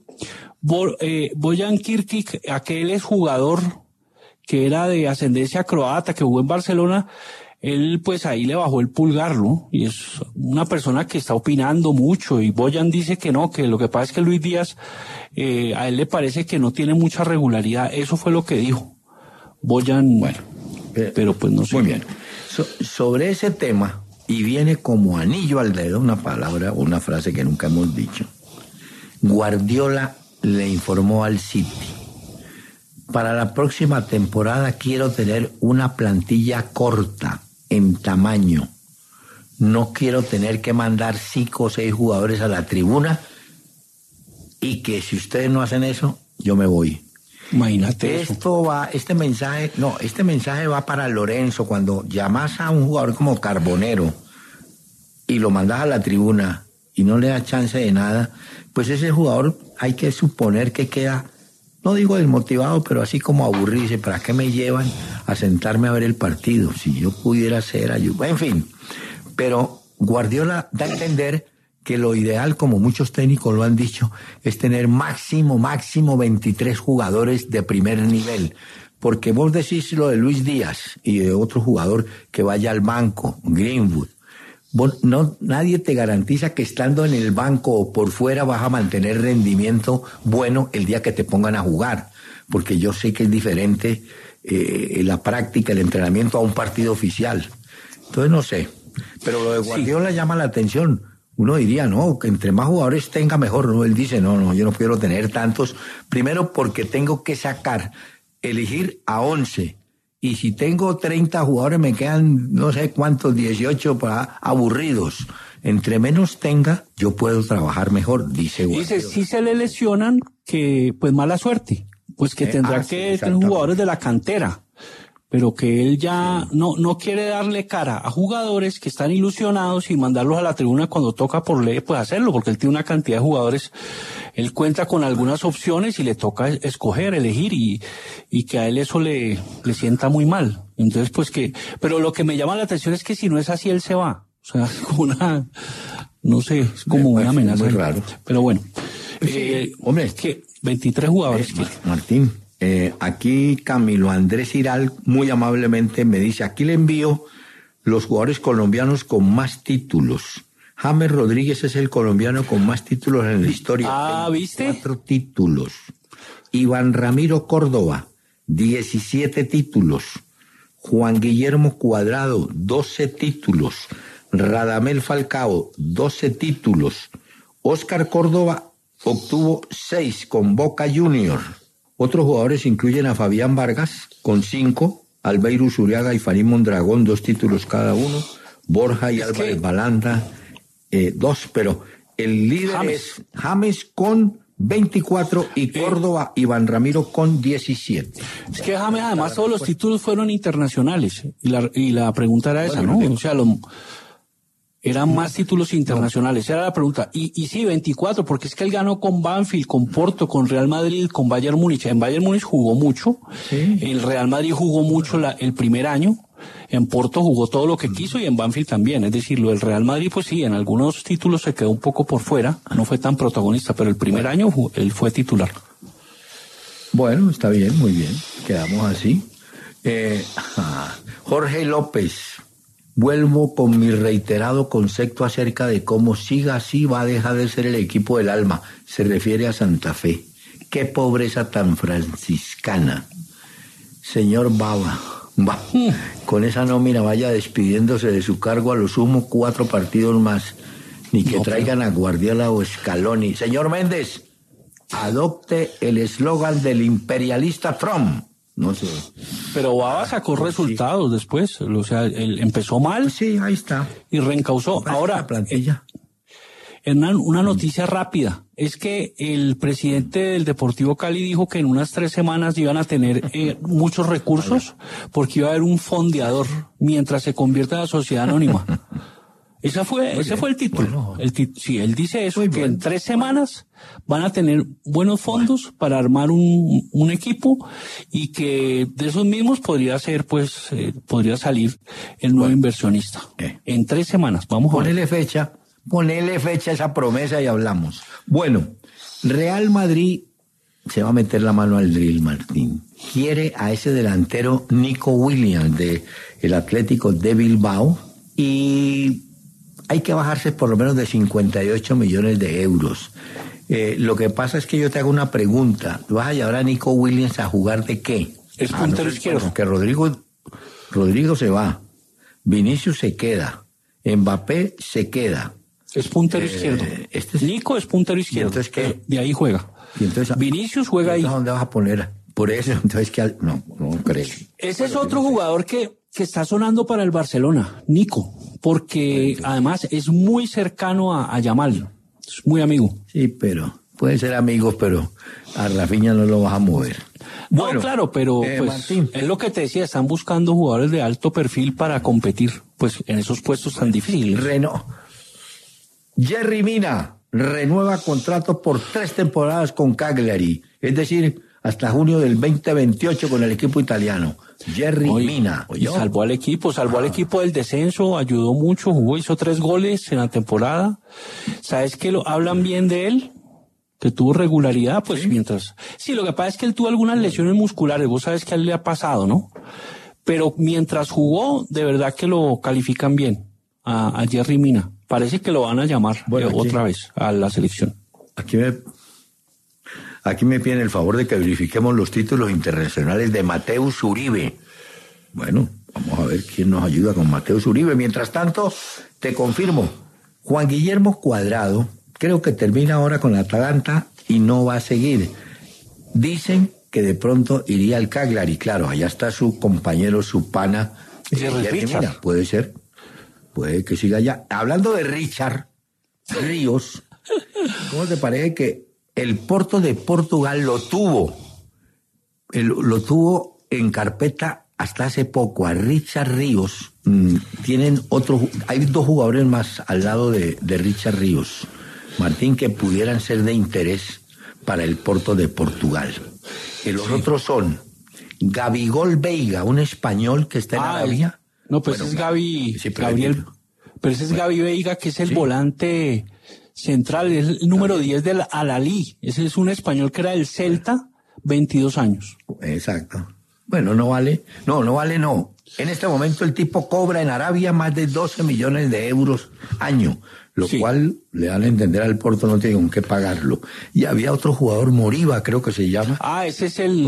Bojan Kirkic, aquel es jugador que era de ascendencia croata, que jugó en Barcelona, él pues ahí le bajó el pulgar, ¿no? Y es una persona que está opinando mucho, y Bojan dice que no, que lo que pasa es que Luis Díaz, a él le parece que no tiene mucha regularidad. Eso fue lo que dijo Bojan. Bueno, pero pues no sé. Muy bien. Sobre ese tema, y viene como anillo al dedo una palabra, una frase que nunca hemos dicho. Guardiola le informó al City: para la próxima temporada quiero tener una plantilla corta en tamaño. No quiero tener que mandar 5 o 6 jugadores a la tribuna, y que si ustedes no hacen eso, yo me voy. Imagínate este mensaje va para Lorenzo. Cuando llamas a un jugador como Carbonero y lo mandas a la tribuna y no le das chance de nada, pues ese jugador hay que suponer que queda, no digo desmotivado, pero así como aburrido. Dice, ¿para qué me llevan a sentarme a ver el partido? Si yo pudiera ser ayuda. En fin, pero Guardiola da a entender que lo ideal, como muchos técnicos lo han dicho, es tener máximo 23 jugadores de primer nivel. Porque vos decís lo de Luis Díaz y de otro jugador que vaya al banco, Greenwood. Nadie te garantiza que estando en el banco o por fuera vas a mantener rendimiento bueno el día que te pongan a jugar. Porque yo sé que es diferente la práctica, el entrenamiento a un partido oficial. Entonces no sé. Pero lo de Guardiola llama la atención. Uno diría, no, que entre más jugadores tenga mejor, ¿no? Él dice, no, yo no quiero tener tantos. Primero porque tengo que elegir a 11. Y si tengo 30 jugadores me quedan no sé cuántos, 18 aburridos. Entre menos tenga, yo puedo trabajar mejor, dice Guardiola. Dice, si se le lesionan, que pues mala suerte. Pues que tendrá que tener jugadores de la cantera. Pero que él ya no quiere darle cara a jugadores que están ilusionados y mandarlos a la tribuna cuando toca por ley, pues hacerlo, porque él tiene una cantidad de jugadores, él cuenta con algunas opciones y le toca escoger, elegir, y que a él eso le sienta muy mal. Entonces, pues pero lo que me llama la atención es que si no es así, él se va. O sea, es como una, no sé, es como una amenaza. Muy raro. Pero bueno. Hombre, Es que 23 jugadores. Martín, aquí Camilo Andrés Iral muy amablemente me dice, aquí le envío los jugadores colombianos con más títulos. James Rodríguez es el colombiano con más títulos en la historia. Ah, ¿viste? 4 títulos. Iván Ramiro Córdoba, 17 títulos. Juan Guillermo Cuadrado, 12 títulos. Radamel Falcao, 12 títulos. Óscar Córdoba obtuvo 6 con Boca Junior. Otros jugadores incluyen a Fabián Vargas con 5, Albeiro Zuriaga y Farid Mondragón, 2 títulos cada uno, Borja y Álvarez Balanda, 2, pero el líder es James con 24 y Córdoba, Iván Ramiro con 17. Es que James, además, todos los títulos fueron internacionales. Y la pregunta era esa, ¿no? O sea, eran más títulos internacionales. Era la pregunta. Y sí, 24, porque es que él ganó con Banfield, con Porto, con Real Madrid, con Bayern Múnich. En Bayern Múnich jugó mucho. Sí. El Real Madrid jugó mucho el primer año. En Porto jugó todo lo que quiso y en Banfield también. Es decir, lo del Real Madrid, pues sí, en algunos títulos se quedó un poco por fuera. No fue tan protagonista, pero el primer año él fue titular. Bueno, está bien, muy bien. Quedamos así. Jorge López. Vuelvo con mi reiterado concepto acerca de cómo siga así va a dejar de ser el equipo del alma. Se refiere a Santa Fe. Qué pobreza tan franciscana. Señor Baba, con esa nómina vaya despidiéndose de su cargo a lo sumo 4 partidos más. Ni que traigan a Guardiola o Scaloni. Señor Méndez, adopte el eslogan del imperialista Trump. No sé. Pero Baba sacó resultados después. O sea, él empezó mal. Sí, ahí está. Y reencausó. Ahora, la plantilla. Hernán, una noticia rápida. Es que el presidente del Deportivo Cali dijo que en unas 3 semanas iban a tener muchos recursos porque iba a haber un fondeador mientras se convierta en la sociedad anónima. Ese fue el título. Bueno. Sí, él dice eso, que en 3 semanas van a tener buenos fondos para armar un equipo y que de esos mismos podría ser, podría salir el nuevo inversionista. En 3 semanas, vamos a ver. Ponele fecha a esa promesa y hablamos. Bueno, Real Madrid se va a meter la mano al drill, Martín. Quiere a ese delantero Nico Williams de el Atlético de Bilbao y hay que bajarse por lo menos de 58 millones de euros. Lo que pasa es que yo te hago una pregunta. ¿Vas a llevar a Nico Williams a jugar de qué? Es puntero izquierdo. Bueno, que Rodrigo se va. Vinicius se queda. Mbappé se queda. Es puntero izquierdo. Nico es puntero izquierdo. Entonces, ¿qué? De ahí juega. Entonces, Vinicius juega ahí. ¿Dónde vas a poner? Por eso, entonces, ¿qué? No creo. Ese es otro jugador que está sonando para el Barcelona, Nico, porque además es muy cercano a Yamal. Es muy amigo. Sí, pero pueden ser amigos, pero a Rafinha no lo vas a mover. No, bueno, claro, pero pues Martín, es lo que te decía, están buscando jugadores de alto perfil para competir, pues en esos puestos tan difíciles. Yerry Mina renueva contrato por 3 temporadas con Cagliari, es decir, hasta junio del 2028 con el equipo italiano. Yerry Mina. Y salvó al equipo del descenso, ayudó mucho, hizo 3 goles en la temporada. ¿Sabes que hablan bien de él? Que tuvo regularidad, pues mientras... Sí, lo que pasa es que él tuvo algunas lesiones musculares, vos sabes que a él le ha pasado, ¿no? Pero mientras jugó, de verdad que lo califican bien a Yerry Mina. Parece que lo van a llamar otra vez a la selección. Aquí me piden el favor de que verifiquemos los títulos internacionales de Mateus Uribe. Bueno, vamos a ver quién nos ayuda con Mateus Uribe. Mientras tanto, te confirmo, Juan Guillermo Cuadrado, creo que termina ahora con Atalanta y no va a seguir. Dicen que de pronto iría al Cagliari. Claro, allá está su compañero, su pana. Mira, puede ser. Puede que siga allá. Hablando de Richard Ríos, ¿cómo te parece que el Porto de Portugal lo tuvo en carpeta hasta hace poco? A Richard Ríos hay 2 jugadores más al lado de Richard Ríos, Martín, que pudieran ser de interés para el Porto de Portugal. Los otros son Gabigol Veiga, un español que está en Arabia. No, pues bueno, es Gabriel Pero ese es Gaby Veiga, que es el volante central, es el número 10 del Al-Ahly. Ese es un español que era del Celta, 22 años. Exacto. Bueno, no vale. No. En este momento el tipo cobra en Arabia más de 12 millones de euros año, lo cual le dan a entender al Porto no tiene con qué pagarlo. Y había otro jugador, Moriba, creo que se llama. Ese es el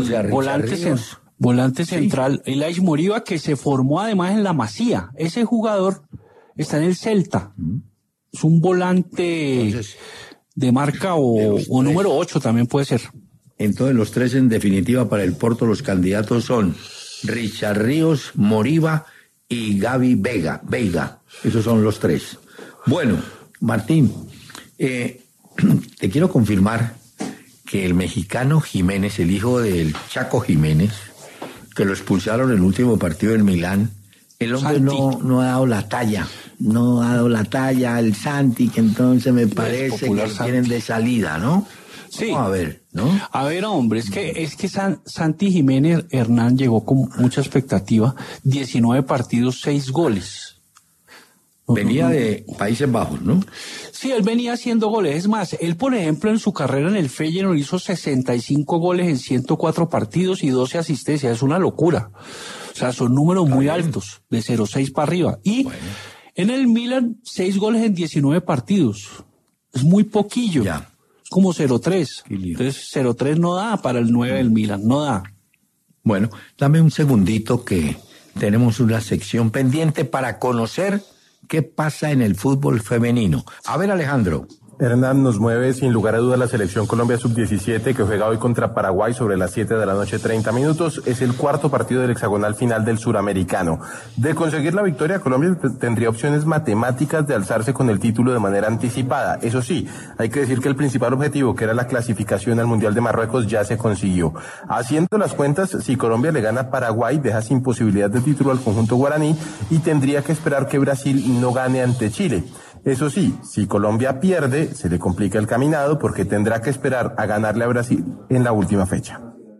volante central, Elijah Moriba, que se formó además en la Masía. Ese jugador está en el Celta. Es un volante de marca o número 8 también puede ser. Entonces los tres en definitiva para el Porto, los candidatos son Richard Ríos, Moriba y Gaby Veiga. Esos son los tres. Bueno, Martín, te quiero confirmar que el mexicano Jiménez, el hijo del Chaco Jiménez, que lo expulsaron en el último partido del Milán, el hombre no ha dado la talla. No ha dado la talla al Santi, que entonces me parece que tienen de salida, ¿no? Sí. Vamos a ver, ¿no? A ver, hombre, es que Santi Jiménez Hernán llegó con mucha expectativa, 19 partidos, 6 goles. Venía de Países Bajos, ¿no? Sí, él venía haciendo goles. Es más, él, por ejemplo, en su carrera en el Feyenoord hizo 65 goles en 104 partidos y 12 asistencias. Es una locura. O sea, son números muy altos, de 0-6 para arriba. Y en el Milan, 6 goles en 19 partidos. Es muy poquillo. Ya. Es como 0-3. Entonces, 0-3 no da para el 9 del Milan, no da. Bueno, dame un segundito que tenemos una sección pendiente para conocer qué pasa en el fútbol femenino. A ver, Alejandro. Hernán, nos mueve sin lugar a dudas la selección Colombia Sub-17 que juega hoy contra Paraguay sobre las 7 de la noche, 30 minutos. Es el cuarto partido del hexagonal final del suramericano. De conseguir la victoria, Colombia tendría opciones matemáticas de alzarse con el título de manera anticipada. Eso sí, hay que decir que el principal objetivo, que era la clasificación al Mundial de Marruecos, ya se consiguió. Haciendo las cuentas, si Colombia le gana a Paraguay, deja sin posibilidad de título al conjunto guaraní y tendría que esperar que Brasil no gane ante Chile. Eso sí, si Colombia pierde, se le complica el caminado porque tendrá que esperar a ganarle a Brasil en la última fecha.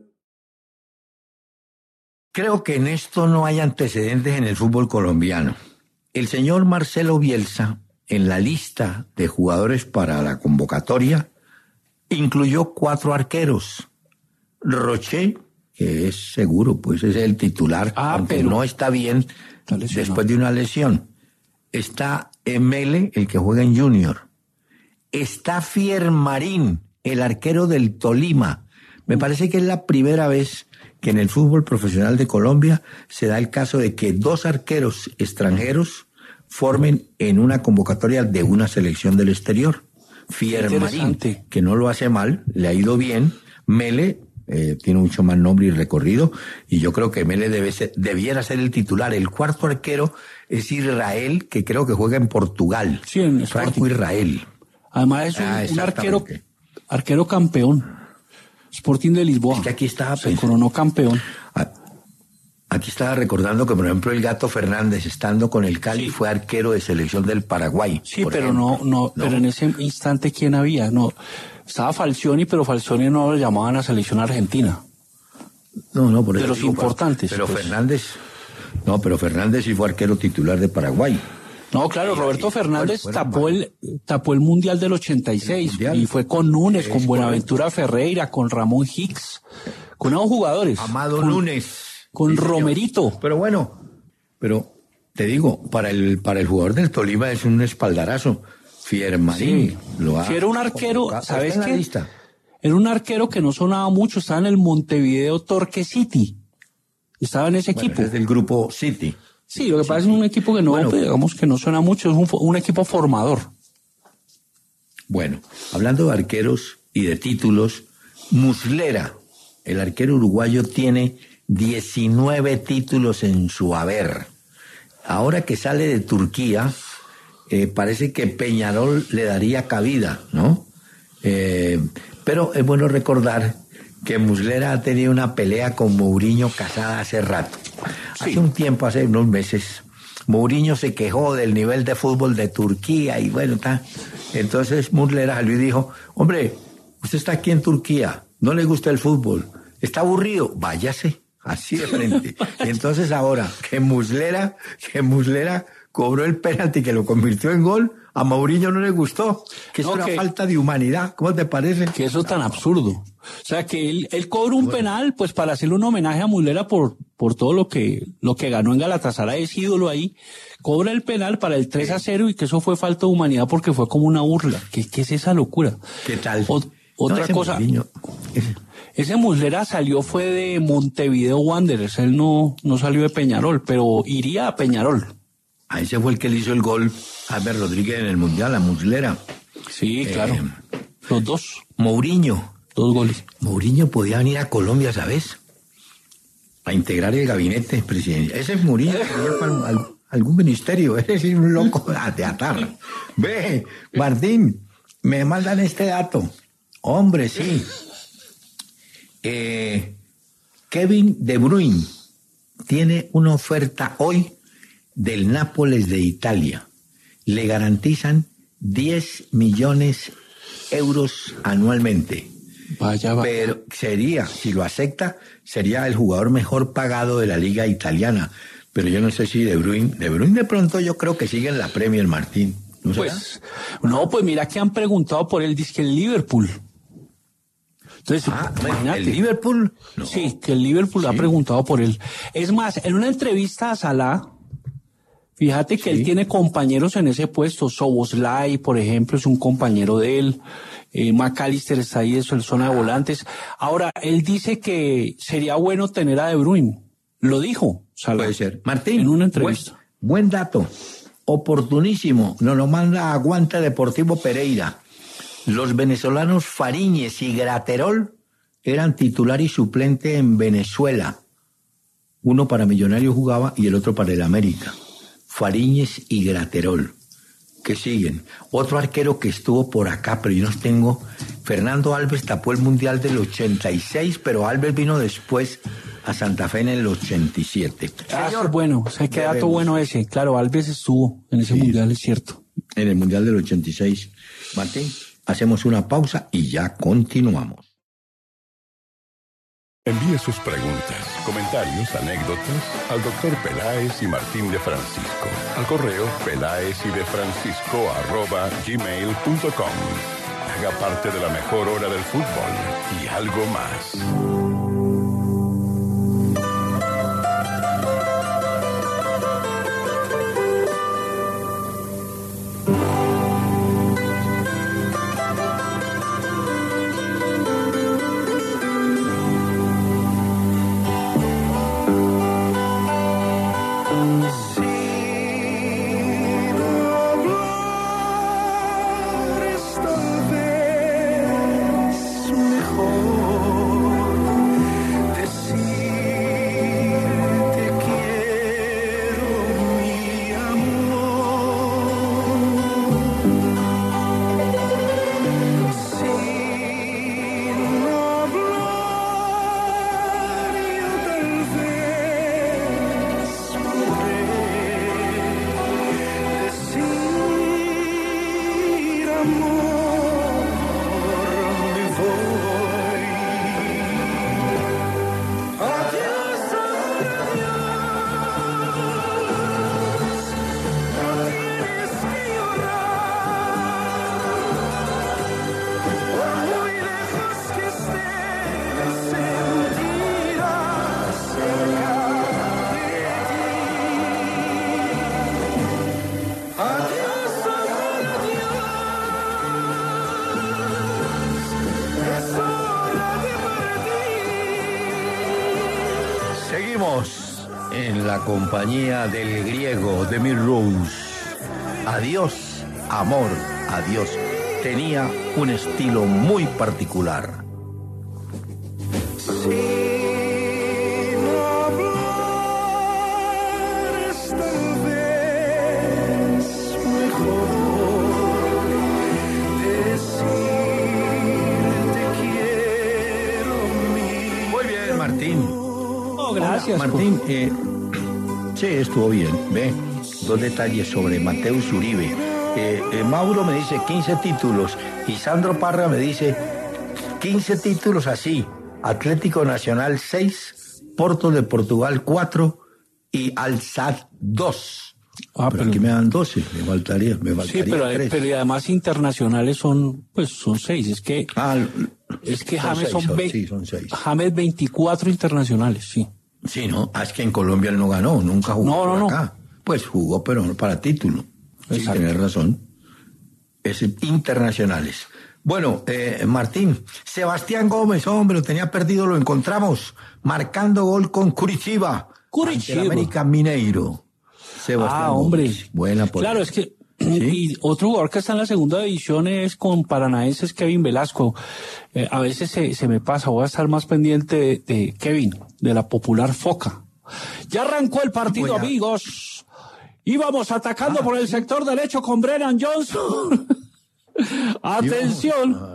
Creo que en esto no hay antecedentes en el fútbol colombiano. El señor Marcelo Bielsa, en la lista de jugadores para la convocatoria, incluyó 4 arqueros. Roché, que es seguro, pues es el titular, aunque no está bien después de una lesión. Está Emele, el que juega en Junior. Está Fiermarín, el arquero del Tolima. Me parece que es la primera vez que en el fútbol profesional de Colombia se da el caso de que 2 arqueros extranjeros formen en una convocatoria de una selección del exterior. Fiermarín, que no lo hace mal, le ha ido bien. Mele tiene mucho más nombre y recorrido, y yo creo que Mele debiera ser el titular. El cuarto arquero es Israel, que creo que juega en Portugal. Sí, en Franco Israel. Además es un arquero campeón. Sporting de Lisboa. Es que aquí estaba se coronó campeón. Aquí estaba recordando que, por ejemplo, el Gato Fernández, estando con el Cali, fue arquero de selección del Paraguay. Sí, pero no, pero en ese instante, ¿quién había? No, estaba Falcioni, pero Falcioni no lo llamaban a selección argentina. No, por eso de los importantes. Pero pues. Pero Fernández sí fue arquero titular de Paraguay. No, claro, Roberto Fernández tapó el Mundial del 86 y fue con Núñez, con Buenaventura Ferreira, con Ramón Hicks, con nuevos jugadores. Amado Núñez. Con Romerito. Pero bueno, te digo, para el jugador del Tolima es un espaldarazo. Fiermarín. Sí, era un arquero, ¿sabes qué? Era un arquero que no sonaba mucho, estaba en el Montevideo Torque City. Estaba en ese equipo. Es del grupo City. Sí, lo que pasa es un equipo que no, digamos que no suena mucho, es un equipo formador. Bueno, hablando de arqueros y de títulos, Muslera, el arquero uruguayo, tiene 19 títulos en su haber. Ahora que sale de Turquía, parece que Peñarol le daría cabida, ¿no? Pero es bueno recordar que Muslera ha tenido una pelea con Mourinho casada hace rato. Sí. Hace un tiempo, hace unos meses, Mourinho se quejó del nivel de fútbol de Turquía y bueno, entonces Muslera salió y dijo, hombre, usted está aquí en Turquía, no le gusta el fútbol, está aburrido, váyase, así de frente. Y entonces ahora, que Muslera cobró el penalti que lo convirtió en gol, a Mourinho no le gustó, que eso era falta de humanidad. ¿Cómo te parece? Que eso es tan absurdo. O sea, que él cobra un penal, pues para hacerle un homenaje a Muslera por todo lo que ganó en Galatasaray, es ídolo ahí. Cobra el penal para el 3-0 y que eso fue falta de humanidad porque fue como una burla. ¿Qué es esa locura? ¿Qué tal? Otra cosa. Ese Muslera fue de Montevideo Wanderers, él no salió de Peñarol, pero iría a Peñarol. Ah, ese fue el que le hizo el gol a Albert Rodríguez en el Mundial, a Muslera. Sí, claro. Los dos. Mourinho. 2 goles. Mourinho podía venir a Colombia, ¿sabes? A integrar el gabinete presidencial. Ese es Mourinho, para algún ministerio. Ese es un loco de atar. Ve, Martín, me mandan este dato. Hombre, sí. Kevin De Bruyne tiene una oferta hoy del Nápoles de Italia. Le garantizan 10 millones euros anualmente. Vaya. Pero si lo acepta, sería el jugador mejor pagado de la liga italiana. Pero yo no sé si De Bruyne de pronto yo creo que sigue en la Premier, Martín. Pues mira que han preguntado por él, dice que el Liverpool. Entonces, imagínate. ¿El Liverpool? No. Sí, que el Liverpool ha preguntado por él. Es más, en una entrevista a Salah, fíjate que él tiene compañeros en ese puesto. Szoboszlai, por ejemplo, es un compañero de él. McAllister está ahí, es el zona de volantes. Ahora, él dice que sería bueno tener a De Bruyne. Lo dijo Salah. Puede ser. Martín, en una entrevista. Buen dato. Oportunísimo. Nos lo manda Aguante Deportivo Pereira. Los venezolanos Fariñez y Graterol eran titular y suplente en Venezuela. Uno para Millonarios jugaba y el otro para el América. Fariñez y Graterol. Que siguen. Otro arquero que estuvo por acá, pero yo no tengo. Fernando Alves tapó el Mundial del 86, pero Alves vino después a Santa Fe en el 87. Señor, bueno, qué dato bueno ese. Claro, Alves estuvo en ese Mundial, es cierto. En el Mundial del 86. Martín, hacemos una pausa y ya continuamos. Envíe sus preguntas, comentarios, anécdotas al Dr. Peláez y Martín de Francisco. Al correo pelaezydefrancisco@gmail.com. Haga parte de la mejor hora del fútbol y algo más. En la compañía del griego de Rose. Adiós, amor, adiós. Tenía un estilo muy particular. Muy bien, Martín. Gracias. Martín, sí, estuvo bien. Ve, 2 detalles sobre Mateus Uribe. Mauro me dice 15 títulos y Sandro Parra me dice 15 títulos así. Atlético Nacional 6, Porto de Portugal 4 y Al Sadd 2. Pero aquí me dan 12, me faltaría Sí, pero 3. y además internacionales son 6. Es que James son son 6. James 24 internacionales, sí. Sí, ¿no? Es que en Colombia él no ganó, nunca jugó por acá. No. Pues jugó, pero no para título. Sí, Exacto. tenés razón. Es internacionales. Bueno, Martín, Sebastián Gómez, hombre, lo tenía perdido, lo encontramos marcando gol con Curitiba. Ante el América Mineiro. Sebastián hombre. Gómez. Buena por Claro, él. es que ¿Sí? y otro jugador que está en la segunda división es con Paranaenses, Kevin Velasco. A veces se me pasa, voy a estar más pendiente de Kevin, de la popular Foca. Ya arrancó el partido, amigos. Íbamos atacando por el sector derecho con Brennan Johnson. Atención.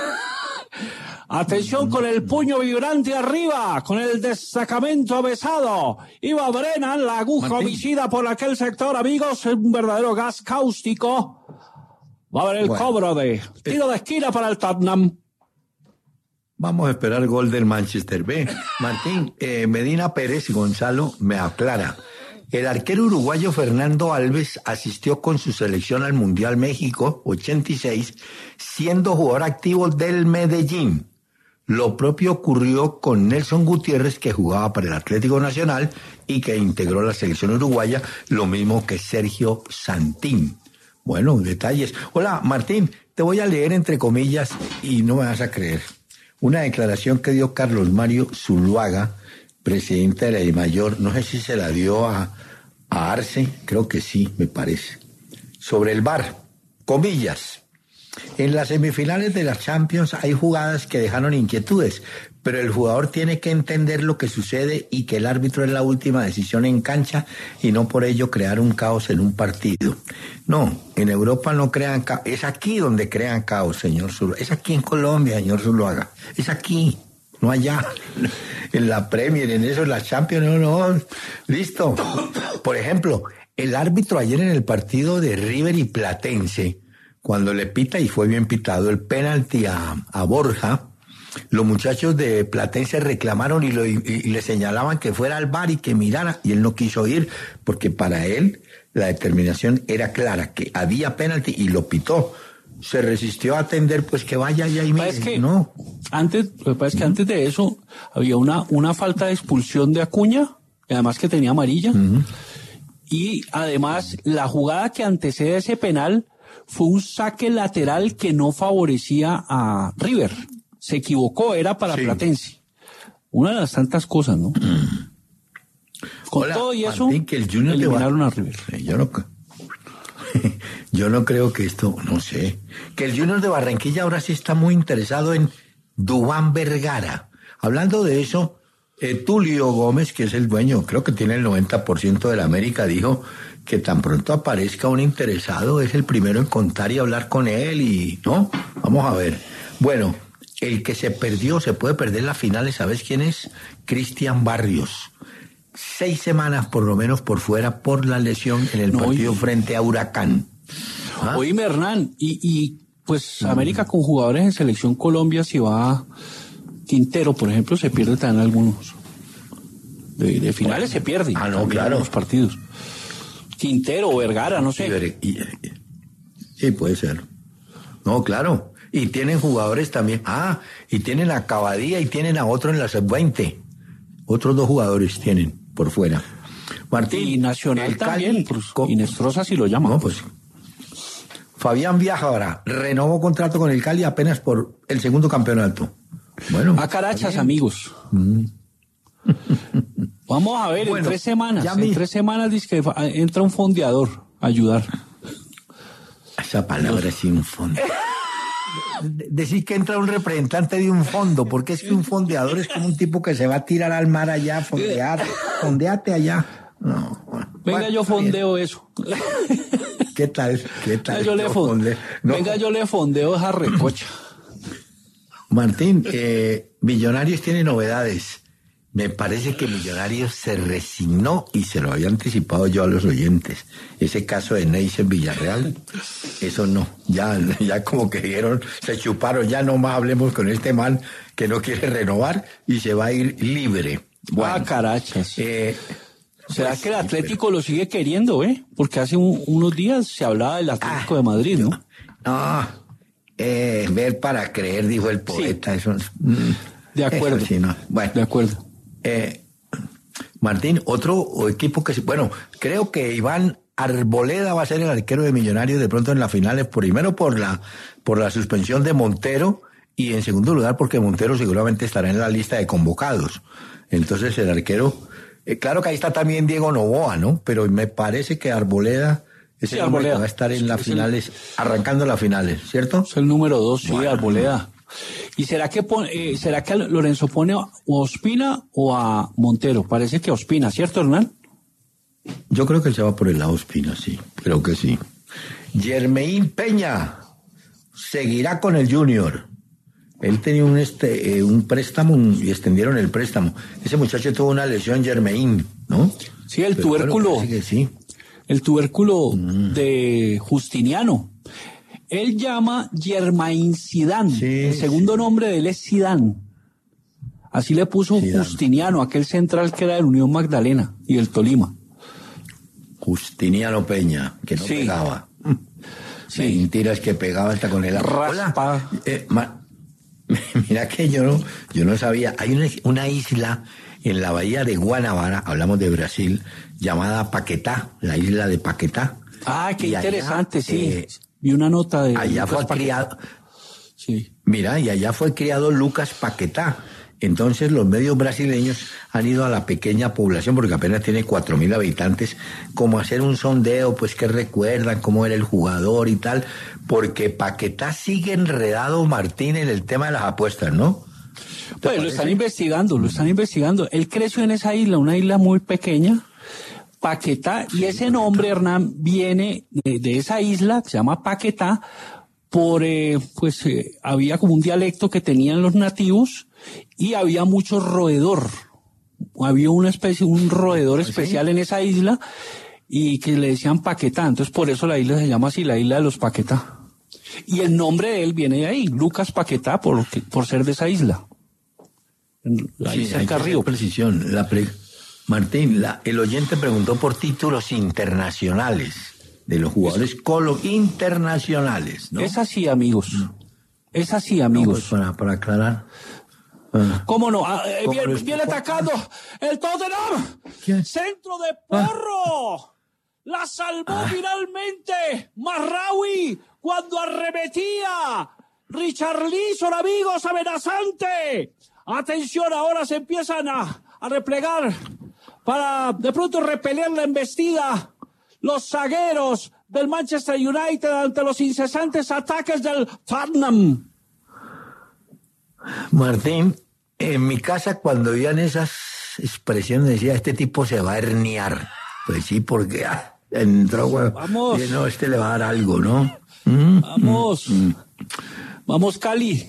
Atención con el puño vibrante arriba, con el destacamento besado. Iba Brennan, la aguja homicida por aquel sector, amigos. Es un verdadero gas cáustico. Va a haber el cobro de tiro de esquina para el Tottenham. Vamos a esperar gol del Manchester. Ve, Martín, Medina Pérez y Gonzalo me aclara. El arquero uruguayo Fernando Alves asistió con su selección al Mundial México 86, siendo jugador activo del Medellín. Lo propio ocurrió con Nelson Gutiérrez, que jugaba para el Atlético Nacional y que integró la selección uruguaya, lo mismo que Sergio Santín. Bueno, detalles. Hola, Martín, te voy a leer entre comillas y no me vas a creer. Una declaración que dio Carlos Mario Zuluaga, presidente de la DIMAYOR, no sé si se la dio a Arce, creo que sí, me parece. Sobre el VAR, comillas. En las semifinales de la Champions hay jugadas que dejaron inquietudes, pero el jugador tiene que entender lo que sucede y que el árbitro es la última decisión en cancha y no por ello crear un caos en un partido. No, en Europa no crean caos, es aquí donde crean caos, señor Zuluaga. Es aquí en Colombia, señor Zuluaga. Es aquí, no allá. En la Premier, en eso, en la Champions, no. Listo. Por ejemplo, el árbitro ayer en el partido de River y Platense, cuando le pita, y fue bien pitado, el penalti a Borja, los muchachos de Platense reclamaron y le señalaban que fuera al VAR y que mirara, y él no quiso ir, porque para él la determinación era clara, que había penalti y lo pitó. Se resistió a atender, pues que vaya allá y mire, no. Antes de eso había una falta de expulsión de Acuña, además que tenía amarilla, y además la jugada que antecede ese penal fue un saque lateral que no favorecía a River. Se equivocó, era para Platense. Una de las tantas cosas, ¿no? Con todo y eso, Martín, que el Junior eliminaron a River. Yo no creo que esto, no sé, que el Junior de Barranquilla ahora sí está muy interesado en Duván Vergara. Hablando de eso, Tulio Gómez, que es el dueño, creo que tiene el 90% de la América, dijo que tan pronto aparezca un interesado, es el primero en contar y hablar con él y, ¿no? Vamos a ver. Bueno, el que se puede perder las finales, ¿sabes quién es? Cristian Barrios. 6 semanas por lo menos por fuera por la lesión en el partido frente a Huracán. Oíme, Hernán, y pues América con jugadores en Selección Colombia, si va Quintero, por ejemplo, se pierde también algunos. De finales se pierde. No, claro. Los partidos. Quintero o Vergara, no sé. Sí, puede ser. No, claro. Y tienen jugadores también. Y tienen a Cavadía y tienen a otro en la sub-20. Otros 2 jugadores tienen por fuera. Martín. Y Nacional también, pues, Inestrosa si lo llama. No, pues. Fabián Viajara renovó contrato con el Cali apenas por el segundo campeonato. Bueno. A carachas, amigos. Vamos a ver, en 3 semanas. En 3 semanas dice que entra un fondeador a ayudar. Esa palabra es un fondo. Decir que entra un representante de un fondo, porque es que un fondeador es como un tipo que se va a tirar al mar allá, fondeate allá. No, venga, yo fondeo eso. ¿Qué tal? Yo le fondeo. Venga, yo le fondeo esa recocha. Martín, Millonarios tiene novedades. Me parece que Millonarios se resignó y se lo había anticipado yo a los oyentes. Ese caso de Neisser Villarreal, eso no. Ya como que dijeron, se chuparon, ya no más hablemos con este man que no quiere renovar y se va a ir libre. Bueno, carachas. ¿Será Pues que el sí, Atlético lo sigue queriendo, Porque hace unos días se hablaba del Atlético de Madrid, ¿no? No, ver para creer, dijo el poeta. Eso, De acuerdo. Eso sí, no. Bueno, De acuerdo. Martín, otro equipo que... Bueno, creo que Iván Arboleda va a ser el arquero de Millonarios de pronto en las finales, primero por la suspensión de Montero y en segundo lugar porque Montero seguramente estará en la lista de convocados. Entonces el arquero... claro que ahí está también Diego Novoa, ¿no? Pero me parece que Arboleda es el hombre que va a estar en las finales, arrancando las finales, ¿cierto? Es el número 2, sí, Bueno. Arboleda. ¿Y será que Lorenzo pone a Ospina o a Montero? Parece que Ospina, ¿cierto, Hernán? Yo creo que él se va por el lado Ospina, sí, creo que sí. Germain Peña seguirá con el Junior. Él tenía un préstamo y extendieron el préstamo. Ese muchacho tuvo una lesión, Germain, ¿no? Sí, el Pero tubérculo. bueno, parece que sí. El tubérculo de Justiniano. Él llama Germain Zidane. Sí, El segundo nombre de él es Zidane. Así le puso Zidane. Justiniano, aquel central que era del Unión Magdalena y del Tolima. Justiniano Peña, que no Sí. pegaba. Sí. Mentiras que pegaba hasta con el Raspa. Hola. Mira que yo no sabía. Hay una isla en la bahía de Guanabara, hablamos de Brasil, llamada Paquetá, la isla de Paquetá. Ah, qué Y allá, interesante, sí. Vi una nota de... Allá fue Lucas Paquetá. criado. Sí. Mira, y allá fue criado Lucas Paquetá. Entonces los medios brasileños han ido a la pequeña población, porque apenas tiene 4.000 habitantes, como hacer un sondeo, pues que recuerdan cómo era el jugador y tal, porque Paquetá sigue enredado, Martín, en el tema de las apuestas, ¿no? Pues lo están investigando. Él creció en esa isla, una isla muy pequeña, Paquetá, y ese nombre, Hernán, viene de esa isla, que se llama Paquetá, había como un dialecto que tenían los nativos y había mucho roedor. Había un roedor especial en esa isla y que le decían Paquetá. Entonces por eso la isla se llama así, la isla de los Paquetá. Y el nombre de él viene de ahí, Lucas Paquetá, por ser de esa isla. Ahí cerca hay Río. precisión. Martín, el oyente preguntó por títulos internacionales de los jugadores internacionales, ¿no? Es así, amigos. Es así, No, amigos. pues para aclarar. ¿Cómo no? ¿Cómo lo Viene atacando el Tottenham. ¿Quién? Centro de Porro. La salvó finalmente Marraoui cuando arremetía. Richarlison, amigos, amenazante. Atención, ahora se empiezan a replegar para de pronto repeler la embestida. Los zagueros del Manchester United ante los incesantes ataques del Tottenham. Martín, en mi casa cuando oían esas expresiones decía, este tipo se va a herniar. Pues sí, porque entró, güey. Vamos. Y no, le va a dar algo, ¿no? Vamos. Vamos, Cali.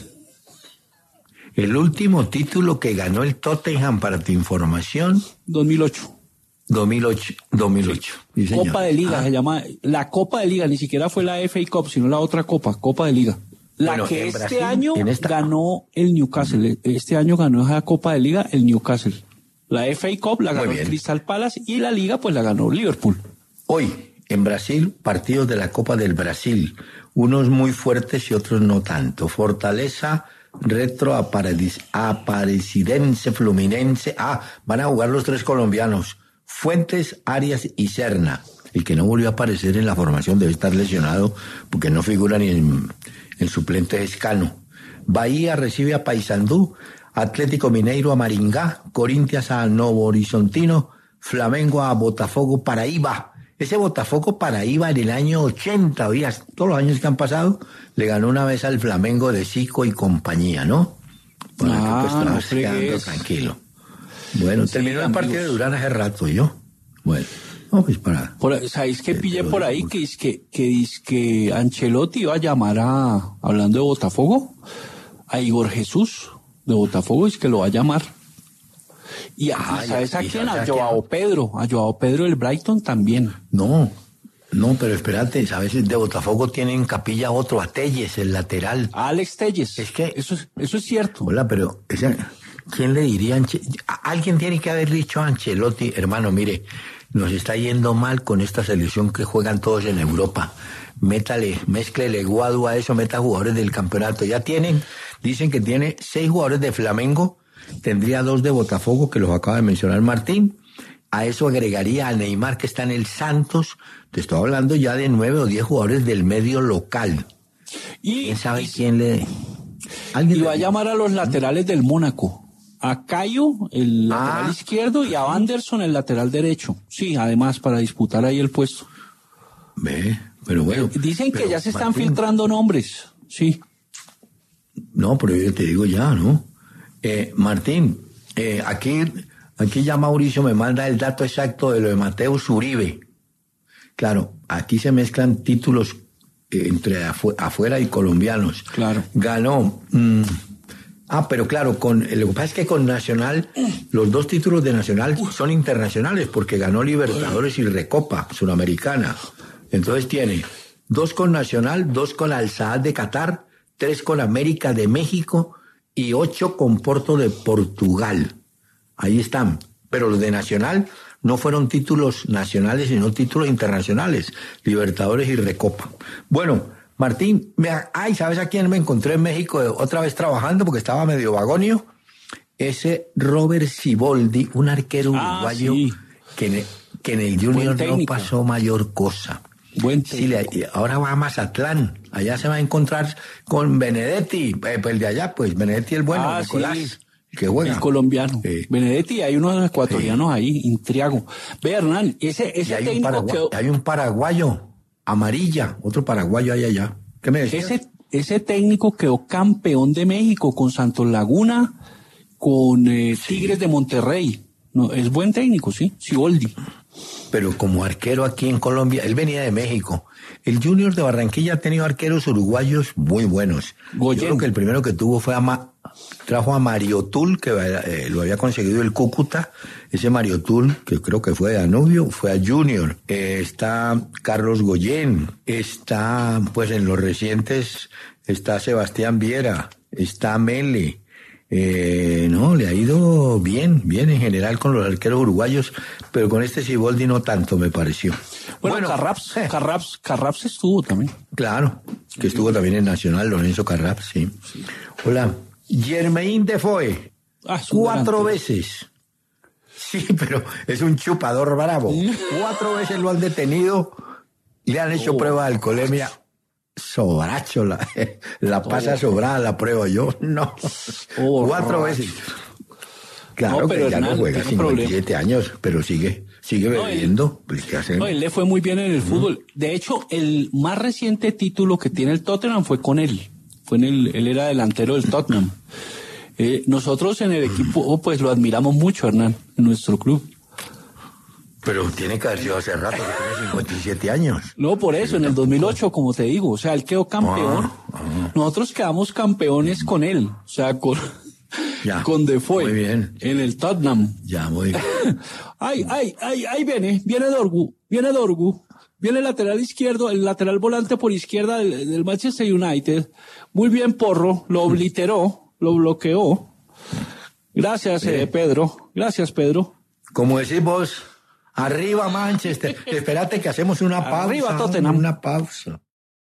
El último título que ganó el Tottenham, para tu información, 2008. 2008. Sí, señor. Copa de Liga, se llama la Copa de Liga, ni siquiera fue la FA Cup, sino la otra Copa de Liga. La Bueno, que en este Brasil, año en esta- ganó el Newcastle. Este año ganó esa Copa de Liga el Newcastle. La FA Cup la Muy ganó bien. el Crystal Palace y la Liga pues la ganó Liverpool. Hoy, en Brasil, partidos de la Copa del Brasil. Unos muy fuertes y otros no tanto. Fortaleza, Retro Aparecidense, Fluminense. Van a jugar los tres colombianos. Fuentes, Arias y Serna. El que no volvió a aparecer en la formación debe estar lesionado porque no figura ni en suplente Escano. Bahía recibe a Paysandú, Atlético Mineiro a Maringá, Corinthians a Novo Horizontino, Flamengo a Botafogo Paraíba. Ese Botafogo Paraíba en el año 80, oías, todos los años que han pasado, le ganó una vez al Flamengo de Zico y compañía, ¿no? Por el que no estaba fregues. quedando tranquilo. Bueno, Sí, terminó el partido de amigos. Durán hace rato, ¿yo? Bueno, no, pues para... ¿Sabéis que pillé por ahí que dice que Ancelotti iba a llamar hablando de Botafogo, a Igor Jesús de Botafogo, es que lo va a llamar. Y ¿sabes a y quién? ¿sabes A a quién? Joao Pedro del Brighton también. No, pero espérate, ¿sabes? De Botafogo tienen capilla otro, a Telles, el lateral. A Alex Telles. Es que- eso es cierto. Hola, pero ¿quién le diría? Alguien tiene que haber dicho a Ancelotti, hermano, mire, nos está yendo mal con esta selección que juegan todos en Europa. Mézclele Guadu a eso, meta jugadores del campeonato. Ya dicen que tiene 6 jugadores de Flamengo, tendría 2 de Botafogo, que los acaba de mencionar Martín. A eso agregaría a Neymar, que está en el Santos. Te estoy hablando ya de 9 o 10 jugadores del medio local. ¿Quién sabe quién le... Y va a llamar a los laterales del Mónaco. A Cayo, el lateral izquierdo, y a Anderson, el lateral derecho. Sí, además, para disputar ahí el puesto. Pero bueno. Dicen que ya se están filtrando nombres. Sí. No, pero yo te digo ya, ¿no? Martín, aquí ya Mauricio me manda el dato exacto de lo de Mateus Uribe. Claro, aquí se mezclan títulos entre afuera y colombianos. Claro. Ganó. Pero claro, lo que pasa es que con Nacional, los 2 títulos de Nacional son internacionales, porque ganó Libertadores y Recopa Sudamericana. Entonces tiene 2 con Nacional, 2 con Al Saad de Qatar, 3 con América de México y 8 con Porto de Portugal. Ahí están. Pero los de Nacional no fueron títulos nacionales, sino títulos internacionales, Libertadores y Recopa. Bueno, Martín, ¿sabes a quién me encontré en México otra vez trabajando? Porque estaba medio vagonio. Ese Robert Siboldi, un arquero uruguayo que en el Junior no pasó mayor cosa. Buen técnico. Sí, ahora va a Mazatlán. Allá se va a encontrar con Benedetti. El de allá, pues, Benedetti el bueno, Nicolás. Sí. Que juega. El colombiano. Benedetti, hay unos ecuatorianos ahí, Intriago. Ve, Hernán, ese técnico hay un paraguayo, Amarilla, otro paraguayo hay allá. ¿Qué me decías? Ese técnico quedó campeón de México con Santos Laguna, con Tigres de Monterrey. No, es buen técnico, sí, Siboldi. Pero como arquero aquí en Colombia, él venía de México. El Junior de Barranquilla ha tenido arqueros uruguayos muy buenos. Goyen. Yo creo que el primero que tuvo fue trajo a Mario Tul, que lo había conseguido el Cúcuta. Ese Mario Tul, que creo que fue de Danubio, fue a Junior. Está Carlos Goyen. Está, pues en los recientes, está Sebastián Viera. Está Mele. No, le ha ido bien en general con los arqueros uruguayos, pero con este Siboldi no tanto, me pareció. Bueno, Carraps estuvo también. Claro, que estuvo también en Nacional, Lorenzo Carraps, sí. Hola, Jermaine Defoe, 4 veces. Sí, pero es un chupador bravo. 4 veces lo han detenido, le han hecho prueba de alcoholemia. Sobracho, la pasa sobrada la prueba yo, no. 4 veces. Claro, no, pero que ya no juega 57 años, pero sigue bebiendo. Pues, ¿qué hacen? No, él le fue muy bien en el fútbol. De hecho, el más reciente título que tiene el Tottenham fue con él. Él era delantero del Tottenham. Nosotros en el equipo, pues lo admiramos mucho, Hernán, en nuestro club. Pero tiene que haber sido hace rato, que tiene 57 años. No, por eso, en el 2008, como te digo, o sea, él quedó campeón. Nosotros quedamos campeones con él, o sea, con Defoe. Muy bien. En el Tottenham. Ya, muy bien. Ahí viene Dorgu, viene el lateral izquierdo, el lateral volante por izquierda del Manchester United. Muy bien, Porro, lo obliteró, lo bloqueó. Gracias, Pedro. Gracias, Pedro. Como decís vos, arriba Manchester. Espérate que hacemos una pausa. Arriba Tottenham. Una pausa.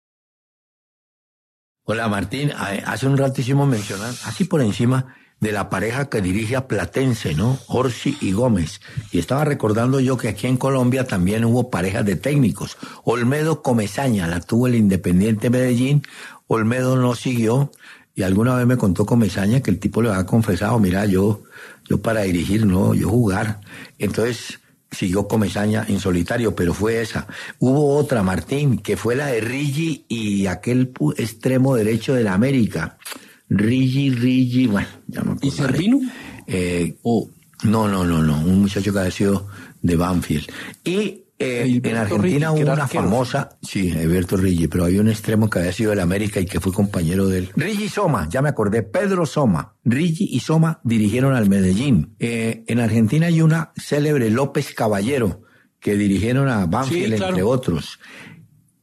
Hola Martín, hace un rato hicimos mencionar, así por encima, de la pareja que dirige a Platense, ¿no? Orsi y Gómez. Y estaba recordando yo que aquí en Colombia también hubo parejas de técnicos. Olmedo Comesaña la tuvo el Independiente Medellín, Olmedo no siguió, y alguna vez me contó Comesaña que el tipo le había confesado, mira, yo para dirigir, no, yo jugar. Entonces siguió Comesaña en solitario, pero fue esa. Hubo otra, Martín, que fue la de Rigi y aquel extremo derecho de la América. Rigi, bueno, ya me acuerdo. ¿Y Servino? No, un muchacho que había sido de Banfield. Y en Argentina hubo una famosa, sí, Alberto Rigi, pero hay un extremo que había sido de la América y que fue compañero de él. Rigi Soma, ya me acordé, Pedro Soma. Rigi y Soma dirigieron al Medellín. En Argentina hay una célebre López Caballero, que dirigieron a Banfield, sí, claro, entre otros.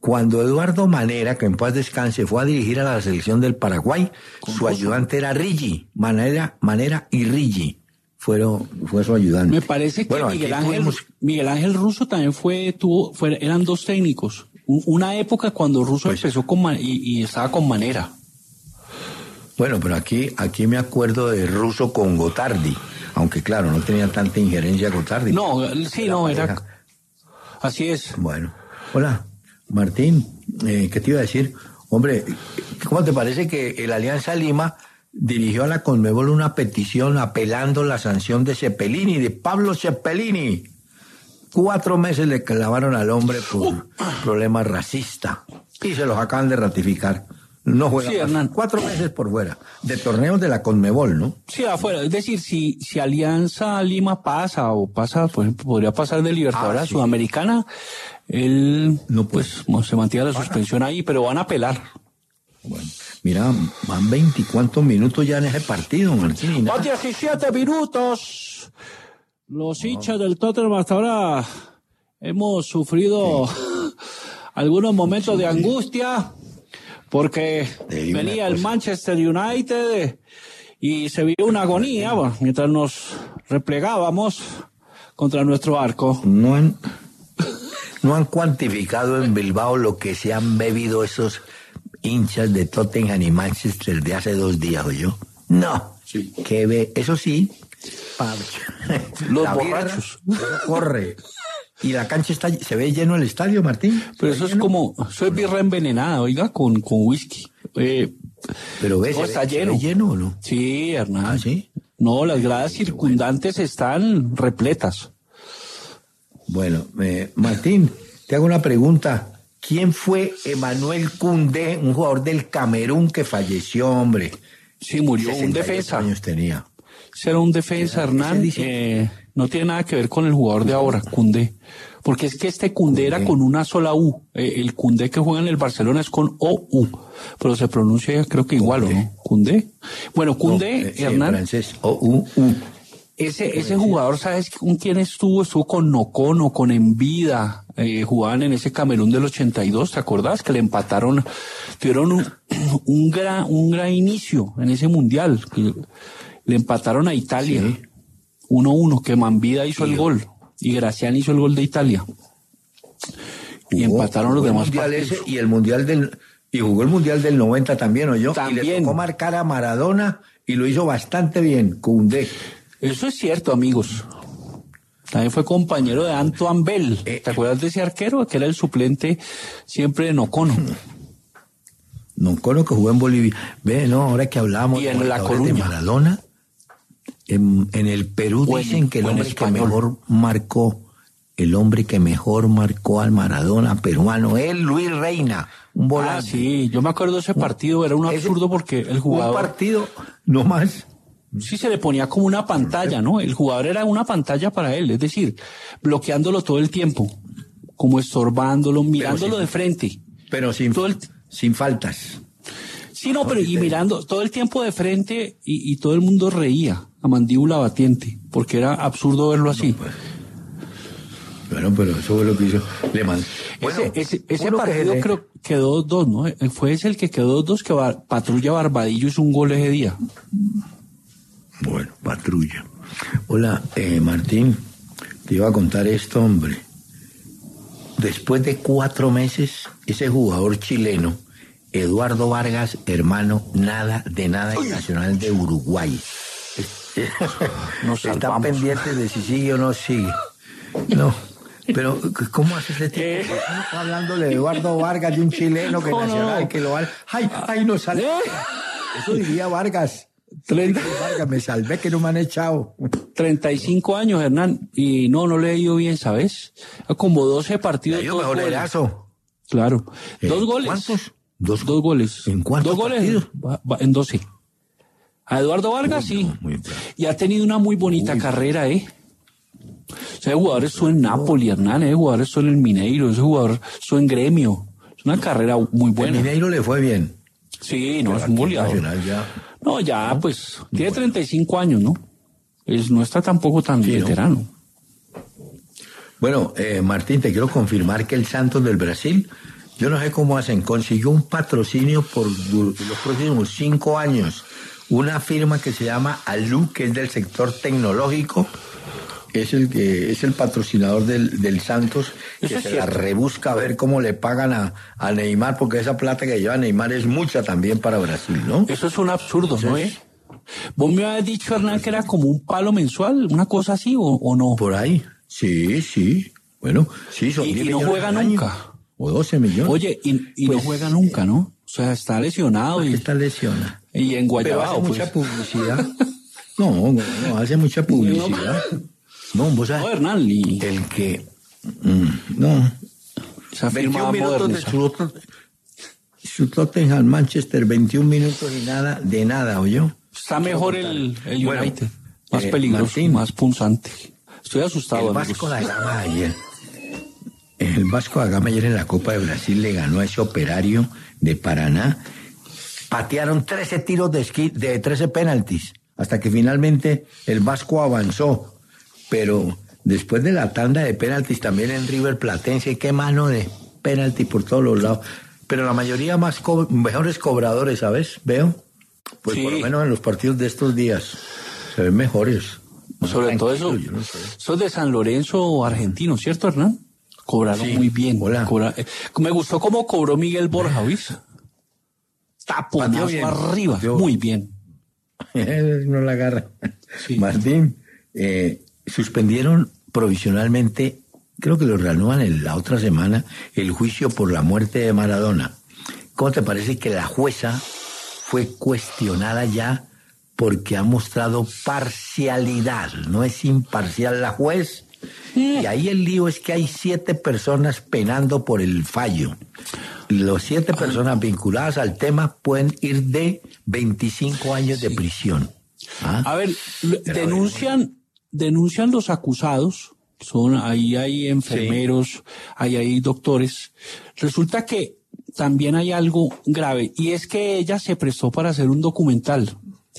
Cuando Eduardo Manera, que en paz descanse, fue a dirigir a la selección del Paraguay, su ayudante era Riggi, Manera y Riggi. Fue su ayudante. Me parece que Bueno, Miguel Ángel Russo también eran dos técnicos. Una época cuando Russo Pues, empezó y estaba con Manera. Bueno, pero aquí me acuerdo de Russo con Gotardi, aunque claro, no tenía tanta injerencia Gotardi. No, sí, no, era... Así es. Bueno, hola, Martín, ¿qué te iba a decir? Hombre, ¿cómo te parece que el Alianza Lima dirigió a la Conmebol una petición apelando la sanción de Cepelini, de Pablo Cepelini? 4 meses le clavaron al hombre por problemas racistas y se los acaban de ratificar. No juega Sí, más. Hernán. 4 meses por fuera de torneos de la Conmebol, ¿no? Sí, afuera. Es decir, si Alianza Lima pasa, por ejemplo, podría pasar de Libertadores a sí. Sudamericana, él No, pues se mantiene la suspensión ahí, pero van a apelar. Bueno, mira, van 20 y cuántos minutos ya en ese partido, Martín. y nada. ¡Van 17 minutos! Los hinchas del Tottenham hasta ahora hemos sufrido algunos momentos de angustia porque Te digo venía una el cosa. Manchester United y se vio una agonía mientras nos replegábamos contra nuestro arco. No han cuantificado en Bilbao lo que se han bebido esos hinchas de Tottenham y Manchester de hace 2 días, ¿oyó? No. Sí. Eso sí, Los la birra, borrachos. eso corre. Y la cancha se ve lleno el estadio, Martín. Pero eso es como, eso es birra envenenada, oiga, con whisky. Pero ves, No, está ¿se lleno. ve lleno o no? Sí, Hernán. ¿Ah, sí? No, las gradas circundantes están repletas. Bueno, Martín, te hago una pregunta. ¿Quién fue Emmanuel Koundé, un jugador del Camerún que falleció, hombre? Sí, murió un 68 defensa. años tenía. Ese era un defensa, Hernán. No tiene nada que ver con el jugador de ahora, Koundé. Porque es que este Koundé era con una sola U. El Koundé que juega en el Barcelona es con OU. Pero se pronuncia creo que igual, ¿o no? Koundé. Bueno, Koundé, Sí, Hernán. en francés, O-U-U. Ese jugador, ¿sabes con quién estuvo? Estuvo con Nocono, con Envida. Jugaban en ese Camerún del 82, ¿te acordás? Que le empataron, tuvieron un gran inicio en ese mundial. Que le empataron a Italia. Sí. 1-1, que Manvida hizo el gol. Y Gracián hizo el gol de Italia. Y empataron los Jugó el demás mundial partidos. ese y jugó el mundial del 90 también, ¿oyó? Y le También. tocó marcar a Maradona y lo hizo bastante bien, Koundé. Eso es cierto, amigos. También fue compañero de Antoine Bell. ¿Te acuerdas de ese arquero? Que era el suplente siempre de Nocono. Nocono que jugó en Bolivia. Ve, no, ahora que hablamos Y en de La jugadores de Coruña. Maradona, en el Perú O en- dicen que el o en hombre que español. mejor marcó al Maradona peruano, es Luis Reina, un volante. Ah, sí, yo me acuerdo de ese partido, era un Ese- absurdo porque el Un jugador partido, no más. sí se le ponía como una pantalla, ¿no? El jugador era una pantalla para él, es decir, bloqueándolo todo el tiempo, como estorbándolo, mirándolo sí. de frente. Pero sin Todo el- faltas. Sí, no, pero y mirando todo el tiempo de frente y todo el mundo reía a mandíbula batiente, porque era absurdo verlo así. Bueno, pero eso fue lo que hizo. Le mandó. Ese uno que partido le- creo que quedó 2-2, ¿no? Fue ese el que quedó 2-2, que Patrulla Barbadillo hizo un gol ese día. Bueno, patrulla. Hola, Martín, te iba a contar esto, hombre. Después de 4 meses, ese jugador chileno, Eduardo Vargas, hermano, nada de nada en Nacional de Uruguay. Nos Están salvamos. pendientes de si sigue o no sigue. No, pero ¿cómo hace ese tipo? Uno está hablando de Eduardo Vargas, de un chileno que No, no, Nacional, no. que lo va... ¡Ay, no sale! Eso diría Vargas. 30. Me salvé que no me han echado. 35 años, Hernán, y no le he ido bien, ¿sabes? Como 12 partidos. Le dio 2 mejor goles. erazo. Claro. 2 goles. ¿Cuántos? 2 goles. ¿En cuántos 2 goles partidos? en 12. A Eduardo Vargas, sí. muy bien. Y ha tenido una muy bonita carrera, ¿eh? Ese jugador estuvo en Napoli, Hernán, ese jugador estuvo en el Mineiro, ese jugador estuvo en Gremio. Es una carrera muy El buena. Mineiro le fue bien. Sí, no, Pero es un aquí goleador. Nacional ya. No, ya, pues, tiene 35 años, ¿no? No está tampoco tan Sí, ¿no? veterano. Bueno, Martín, te quiero confirmar que el Santos del Brasil Yo no sé cómo hacen. Consiguió un patrocinio por los próximos 5 años. Una firma que se llama Alú, que es del sector tecnológico. Es el patrocinador del Santos, que se la rebusca a ver cómo le pagan a Neymar, porque esa plata que lleva Neymar es mucha también para Brasil, ¿no? Eso es un absurdo, ¿no? Vos me habías dicho, Hernán, que era como un palo mensual, una cosa así, ¿o no? Por ahí, sí. Bueno, sí, son 10 y no millones juega al año. Nunca. O 12 millones. Oye, y pues, no juega nunca, ¿no? O sea, está lesionado. ¿Por qué está lesionado? Y en Guayabao, Pero hace mucha publicidad. No, hace mucha publicidad. No, vos sabes. No, Hernán, el que... no. Esa 21 minutos de su Tottenham Manchester, 21 minutos y nada, de nada, ¿oyó? Está mejor el United. Bueno, más peligroso, Martín, más punzante. Estoy asustado. El Vasco da Gama ayer. El Vasco da Gama ayer en la Copa de Brasil le ganó a ese Operario de Paraná. Patearon 13 tiros de 13 penaltis, hasta que finalmente el Vasco avanzó. Pero después de la tanda de penaltis también en River Platense, qué mano de penalti por todos los lados. Pero la mayoría mejores cobradores, ¿sabes? Veo. Pues sí. Por lo menos en los partidos de estos días se ven mejores. Sobre todo eso, eso es de San Lorenzo argentino, ¿cierto, Hernán? Cobraron muy bien. Me gustó cómo cobró Miguel Borja, ¿viste? Taponazo arriba, muy bien. No la agarra. Sí. Martín, suspendieron provisionalmente, creo que lo reanudan la otra semana, el juicio por la muerte de Maradona. ¿Cómo te parece que la jueza fue cuestionada ya porque ha mostrado parcialidad? No es imparcial la juez. Y ahí el lío es que hay 7 personas penando por el fallo. Los 7 personas vinculadas al tema pueden ir de 25 años de prisión. A ver, denuncian los acusados, ahí hay enfermeros, ahí hay doctores. Resulta que también hay algo grave, y es que ella se prestó para hacer un documental.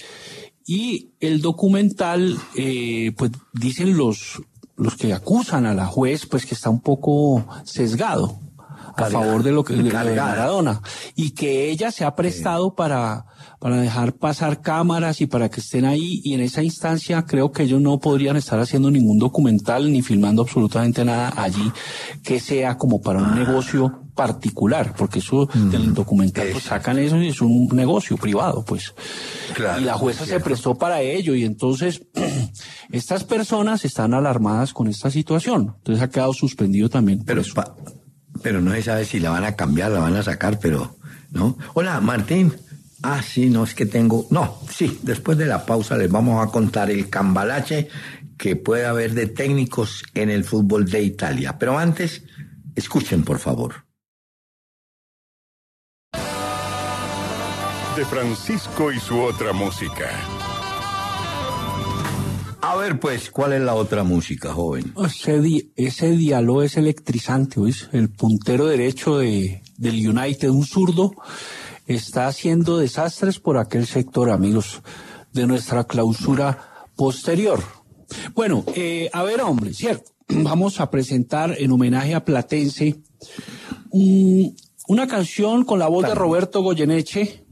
Y el documental, pues dicen los que acusan a la juez, pues que está un poco sesgado a favor de lo de Maradona, y que ella se ha prestado para dejar pasar cámaras y para que estén ahí, y en esa instancia creo que ellos no podrían estar haciendo ningún documental ni filmando absolutamente nada allí que sea como para un negocio particular, porque eso del documental pues sacan eso y es un negocio privado, pues. Claro, y la jueza se prestó para ello, y entonces estas personas están alarmadas con esta situación, entonces ha quedado suspendido también. Pero no se sabe si la van a cambiar, la van a sacar, pero ¿no? Hola, Martín. Sí, no, es que tengo... No, sí, después de la pausa les vamos a contar el cambalache que puede haber de técnicos en el fútbol de Italia. Pero antes, escuchen, por favor. De Francisco y su otra música. A ver, pues, ¿cuál es la otra música, joven? Ese Diallo es electrizante, ¿oís? El puntero derecho del United, un zurdo, está haciendo desastres por aquel sector, amigos, de nuestra clausura posterior. Bueno, a ver, hombre, cierto, vamos a presentar en homenaje a Platense una canción con la voz de Roberto Goyeneche,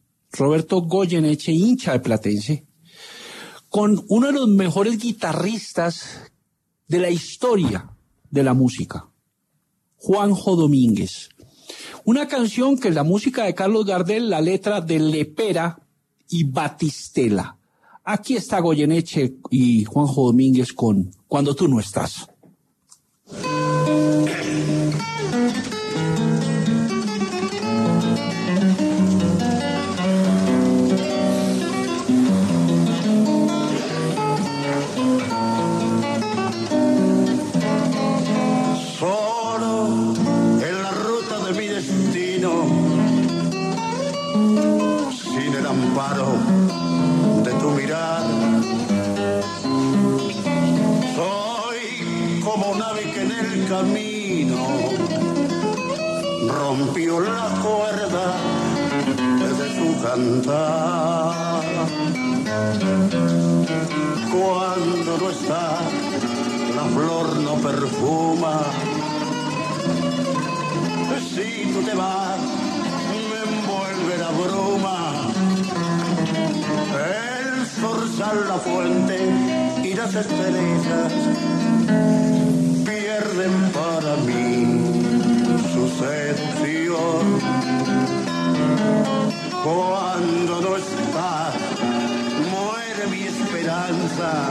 hincha de Platense, con uno de los mejores guitarristas de la historia de la música, Juanjo Domínguez. Una canción que es la música de Carlos Gardel, la letra de Lepera y Batistela. Aquí está Goyeneche y Juanjo Domínguez con Cuando tú no estás. De tu mirar, soy como un ave que en el camino rompió la cuerda de su cantar. Cuando no está, la flor no perfuma, Si tú te vas, me envuelve la bruma. El zorzal, la fuente y las estrellas pierden para mí su seducción. Cuando no estás, muere mi esperanza.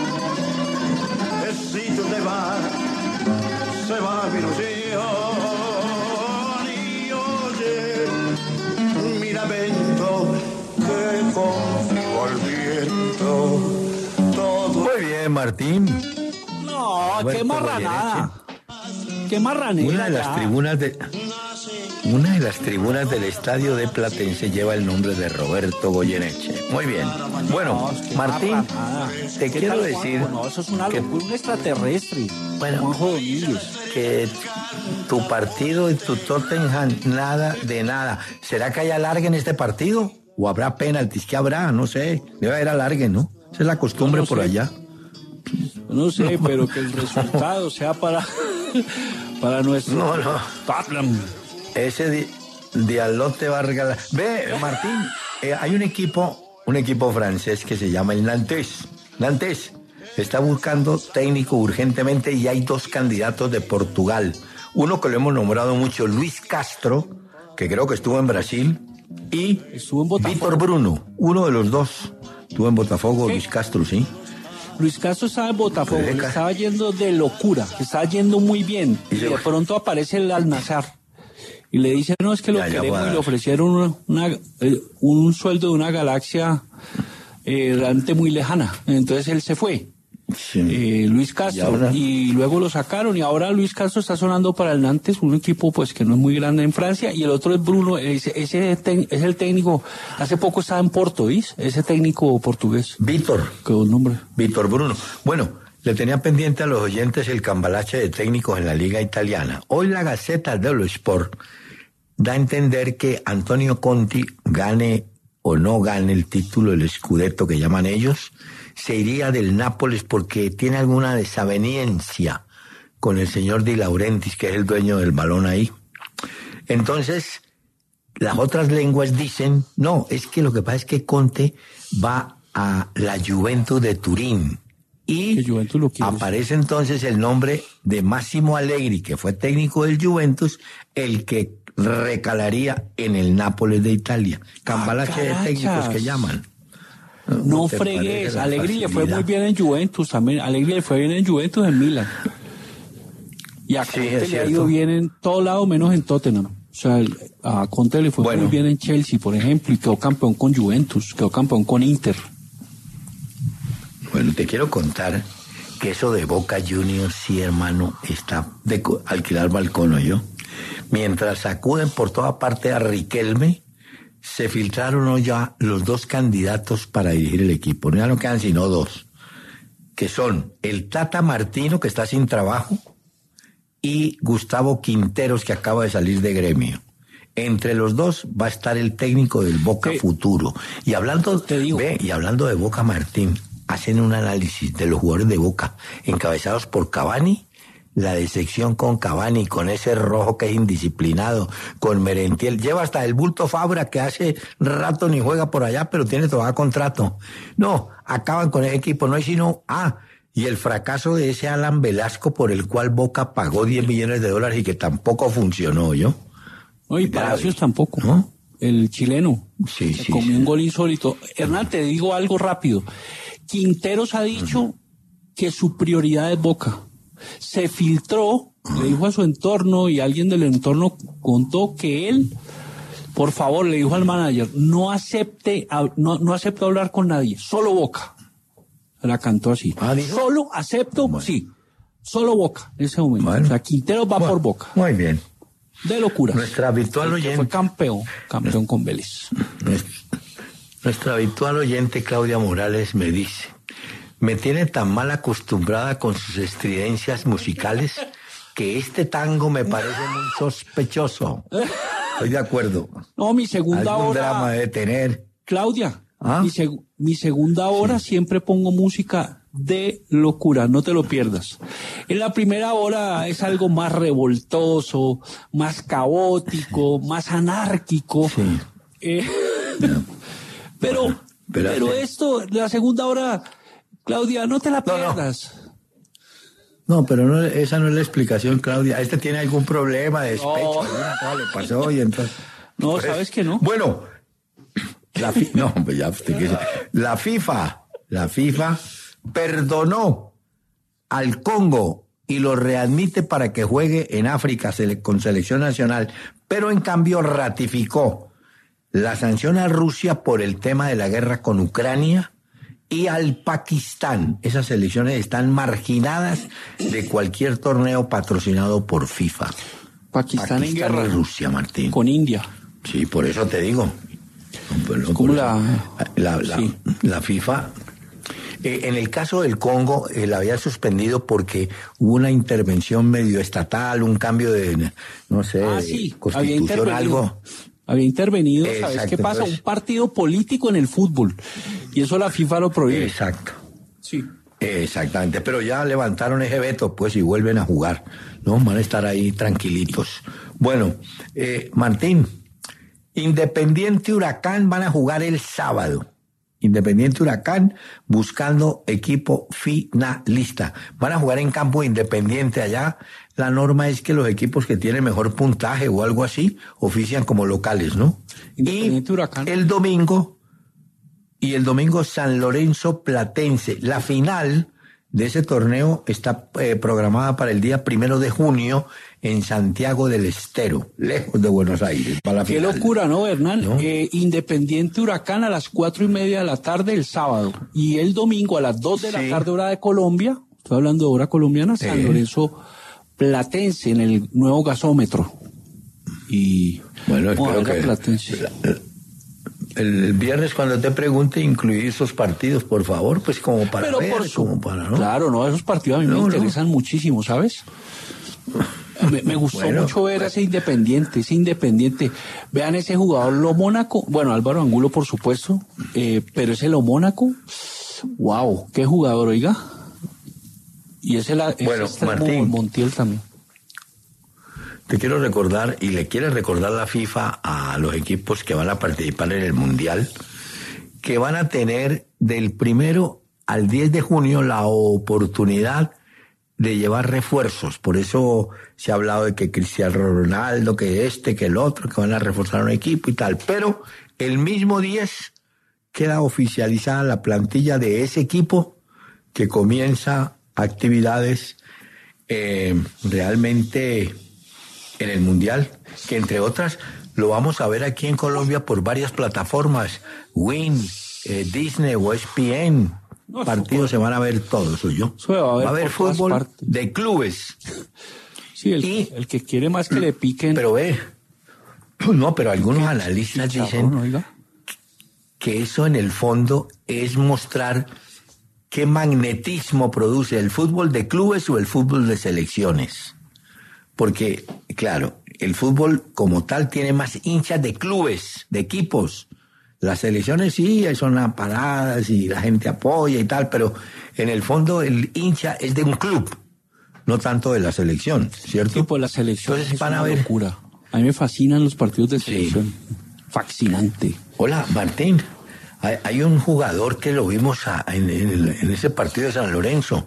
Si tú te vas, se va mi ilusión. Y oye, mi lamento, que confío al viento. Todo. Muy bien, Martín. No, qué Roberto marranada. Qué marranera. Una de las tribunas del estadio de Platense lleva el nombre de Roberto Goyeneche. Muy bien. Bueno, Martín, te quiero decir No, eso es una locura, un extraterrestre. Bueno, Juanjo Domínguez. que tu partido y tu Tottenham, nada de nada. ¿Será que hay alargue en este partido? ¿O habrá penaltis? ¿Qué habrá? No sé. Debe haber alargue, ¿no? Esa es la costumbre No por sé. allá. No sé, pero que el resultado sea para nuestro No. Tottenham. Ese Diallo te va a regalar. Ve, Martín, hay un equipo francés que se llama el Nantes. Nantes está buscando técnico urgentemente y hay 2 candidatos de Portugal. Uno que lo hemos nombrado mucho, Luis Castro, que creo que estuvo en Brasil, y Estuvo en Botafogo. Víctor Bruno, uno de los dos. Estuvo en Botafogo, ¿Qué? Luis Castro, sí. Luis Castro estaba en Botafogo, Pues, le estaba yendo de locura, estaba yendo muy bien. Y Y se de fue. pronto aparece el Al-Nassr y le dice, no, es que lo Ya queremos, fue. y le ofrecieron un sueldo de una galaxia realmente muy lejana. Entonces él se fue. Sí. Luis ¿Y Castro, ahora? y luego lo sacaron, y ahora Luis Castro está sonando para el Nantes, un equipo pues que no es muy grande en Francia, y el otro es Bruno, es el técnico, hace poco estaba en Porto, ¿viste? Ese técnico portugués, Víctor. qué buen nombre. Víctor Bruno. Bueno, le tenía pendiente a los oyentes el cambalache de técnicos en la Liga Italiana. Hoy la Gazzetta dello Sport da a entender que Antonio Conti, gane o no gane el título, el Scudetto que llaman ellos, se iría del Nápoles porque tiene alguna desaveniencia con el señor Di Laurentiis, que es el dueño del balón ahí. Entonces, las otras lenguas dicen, no, es que lo que pasa es que Conte va a la Juventus de Turín. Y Que Juventus lo quiere. aparece entonces el nombre de Massimo Allegri, que fue técnico del Juventus, el que recalaría en el Nápoles de Italia. Cambalache de carachas. técnicos que llaman. No te fregues, parece la Allegri le fue facilidad? muy bien en Juventus también, Allegri le fue bien en Juventus, en Milan. Y a Sí, Conte es le ha cierto. ido bien en todo lado menos en Tottenham. O sea, a Conte le fue Bueno. muy bien en Chelsea, por ejemplo, y quedó campeón con Juventus, quedó campeón con Inter. Bueno, te quiero contar que eso de Boca Juniors, sí, hermano, está de alquilar balcón, yo. Mientras sacuden por toda parte a Riquelme, se filtraron hoy ya los 2 candidatos para dirigir el equipo. Ya no quedan sino 2, que son el Tata Martino, que está sin trabajo, y Gustavo Quinteros, que acaba de salir de Gremio. Entre los 2 va a estar el técnico del Boca Sí. futuro. Y hablando, Te digo. y hablando de Boca, Martín, hacen un análisis de los jugadores de Boca, encabezados por Cavani, la decepción con Cavani, con ese rojo que es indisciplinado, con Merentiel, lleva hasta el bulto Fabra, que hace rato ni juega por allá, pero tiene todavía contrato. No, acaban con el equipo, no hay sino, y el fracaso de ese Alan Velasco, por el cual Boca pagó $10 millones y que tampoco funcionó, ¿yo? No, y Grave, Palacios tampoco, ¿no? El chileno. Sí, Se sí, comió sí. un gol insólito. Hernán, te digo algo rápido. Quinteros ha dicho que su prioridad es Boca. Se filtró, le dijo a su entorno, y alguien del entorno contó que él, por favor, le dijo al manager, no acepte hablar con nadie, solo Boca. Se la cantó así. ¿Dijo? Solo acepto, Bueno. sí, solo Boca en ese momento. Bueno. O sea, Quinteros va Bueno, por Boca. Muy bien. De locura. Nuestra habitual Que oyente. fue campeón con Vélez. Nuestra habitual oyente Claudia Morales me dice, me tiene tan mal acostumbrada con sus estridencias musicales que este tango me parece muy sospechoso. Estoy de acuerdo. No, mi segunda Algún hora, drama debe tener. Claudia, ¿Ah? mi segunda hora siempre pongo música de locura, no te lo pierdas. En la primera hora es algo más revoltoso, más caótico, más anárquico. Sí. Pero esto, la segunda hora, Claudia, no te la pierdas. No, pero no, esa no es la explicación, Claudia. Este tiene algún problema de despecho, alguna cosa le pasó y entonces... No, pues, ¿sabes que no? Bueno, la FIFA perdonó al Congo y lo readmite para que juegue en África con selección nacional, pero en cambio ratificó la sanción a Rusia por el tema de la guerra con Ucrania y al Pakistán. Esas selecciones están marginadas de cualquier torneo patrocinado por FIFA. Pakistán en guerra. Y Rusia, Martín. Con India. Sí, por eso te digo. Como la FIFA... en el caso del Congo, la había suspendido porque hubo una intervención medio estatal, un cambio de, no sé, constitución, algo. Había intervenido, Exacto, ¿sabes qué pasa? entonces, un partido político en el fútbol. Y eso la FIFA lo prohíbe. Exacto. Sí. Exactamente, pero ya levantaron ese veto, pues, y vuelven a jugar, ¿no? Van a estar ahí tranquilitos. Bueno, Martín, Independiente Huracán van a jugar el sábado. Independiente Huracán buscando equipo finalista. Van a jugar en campo Independiente allá. La norma es que los equipos que tienen mejor puntaje o algo así ofician como locales, ¿no? Independiente Huracán. El domingo San Lorenzo Platense. La final de ese torneo está programada para el día 1 de junio en Santiago del Estero, lejos de Buenos Aires. Para la Qué final, locura, ¿no, Hernán? ¿no? Independiente Huracán a las 4:30 de la tarde el sábado. Y el domingo a las 2 de la tarde, hora de Colombia, estoy hablando de hora colombiana, San Lorenzo Platense en el nuevo gasómetro. Y bueno, espero que Platense. el viernes cuando te pregunte incluir esos partidos, por favor, pues como para Pero ver, por como para, ¿no? Claro, no, esos partidos a mí me interesan muchísimo, ¿sabes? Me gustó mucho ver a ese Independiente. Vean ese jugador Lo Mónaco, bueno, Álvaro Angulo por supuesto, pero ese Lo Mónaco, wow, qué jugador, oiga. Y ese Martín, Montiel también. Te quiero recordar, y le quiere recordar la FIFA a los equipos que van a participar en el Mundial, que van a tener del 1 al 10 de junio la oportunidad de llevar refuerzos. Por eso se ha hablado de que Cristiano Ronaldo, que el otro, que van a reforzar un equipo y tal. Pero el mismo 10 queda oficializada la plantilla de ese equipo que comienza actividades realmente en el Mundial, que entre otras lo vamos a ver aquí en Colombia por varias plataformas, Win, Disney o ESPN. Partidos se van a ver todos, ¿oyó? Va a haber fútbol de clubes. Sí, el que quiere más que le piquen. Pero pero algunos analistas dicen que eso en el fondo es mostrar qué magnetismo produce el fútbol de clubes o el fútbol de selecciones. Porque, claro, el fútbol como tal tiene más hinchas de clubes, de equipos. Las selecciones sí, son paradas y la gente apoya y tal, pero en el fondo el hincha es de un club, no tanto de la selección, ¿cierto? Sí, pues la selección entonces, es una locura. A mí me fascinan los partidos de selección. Sí. Fascinante. Hola, Martín. Hay un jugador que lo vimos en ese partido de San Lorenzo,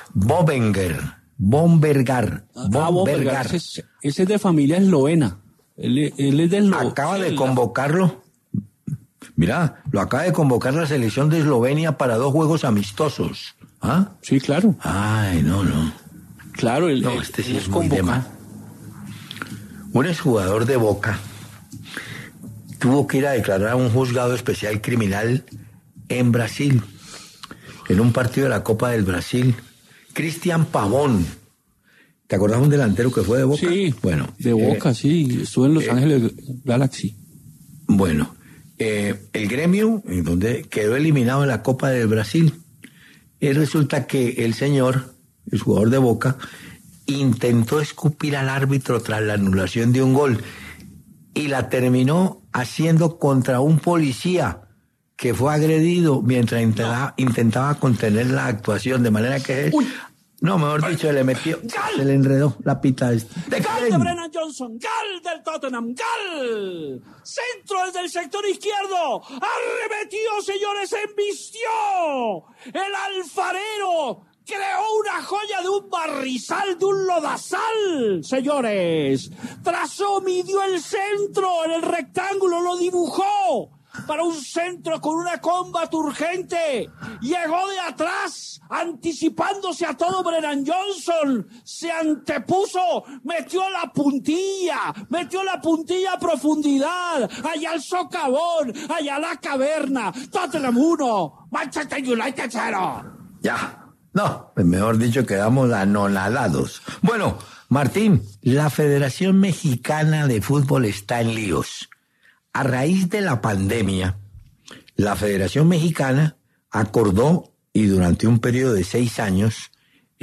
Bombergar. Ese es de familia eslovena. Él es de Eslovenia. Acaba de convocarlo. Mira, lo acaba de convocar la selección de Eslovenia para 2 juegos amistosos. ¿Ah? Sí, claro. Ay, no. Claro, este sí es muy tema. Un exjugador de Boca tuvo que ir a declarar a un juzgado especial criminal en Brasil, en un partido de la Copa del Brasil. Cristian Pavón. ¿Te acordás de un delantero que fue de Boca? Sí, bueno, de Boca, sí. Estuvo en Los Ángeles Galaxy. Bueno, el Gremio, en donde quedó eliminado en la Copa del Brasil, y resulta que el señor, el jugador de Boca, intentó escupir al árbitro tras la anulación de un gol y la terminó haciendo contra un policía que fue agredido mientras intentaba contener la actuación, de manera que... No, mejor dicho, se le metió, se le enredó la pita. ¡Gol de Brennan Johnson! ¡Gol del Tottenham! ¡Gol! Centro desde el sector izquierdo. Arremetió, señores, embistió. El alfarero creó una joya de un barrizal, de un lodazal, señores. Trazó, midió el centro en el rectángulo, lo dibujó. Para un centro con una combate urgente. Llegó de atrás, anticipándose a todo Brennan Johnson. Se antepuso, metió la puntilla a profundidad. Allá el socavón, allá la caverna. Tottenham 1, Manchester United 0. Ya, no, mejor dicho, quedamos anonadados. Bueno, Martín, la Federación Mexicana de Fútbol está en líos. A raíz de la pandemia, la Federación Mexicana acordó, y durante un periodo de 6 años,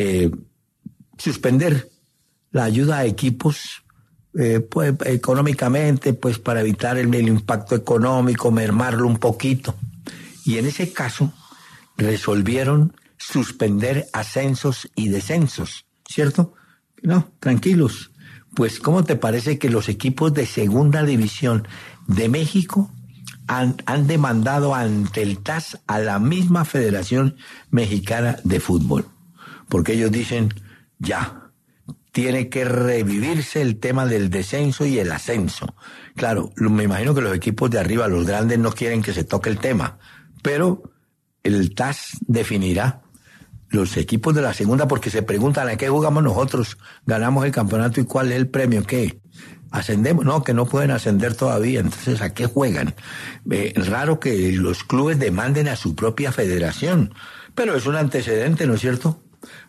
suspender la ayuda a equipos pues, económicamente, pues para evitar el impacto económico, mermarlo un poquito. Y en ese caso, resolvieron suspender ascensos y descensos, ¿cierto? No, tranquilos. Pues, ¿cómo te parece que los equipos de segunda división de México han demandado ante el TAS a la misma Federación Mexicana de Fútbol? Porque ellos dicen, ya, tiene que revivirse el tema del descenso y el ascenso. Claro, me imagino que los equipos de arriba, los grandes, no quieren que se toque el tema, pero el TAS definirá los equipos de la segunda, porque se preguntan a qué jugamos nosotros, ganamos el campeonato y cuál es el premio, ¿qué? ¿Ascendemos? No, que no pueden ascender todavía, entonces ¿a qué juegan? Raro que los clubes demanden a su propia federación, pero es un antecedente, ¿no es cierto?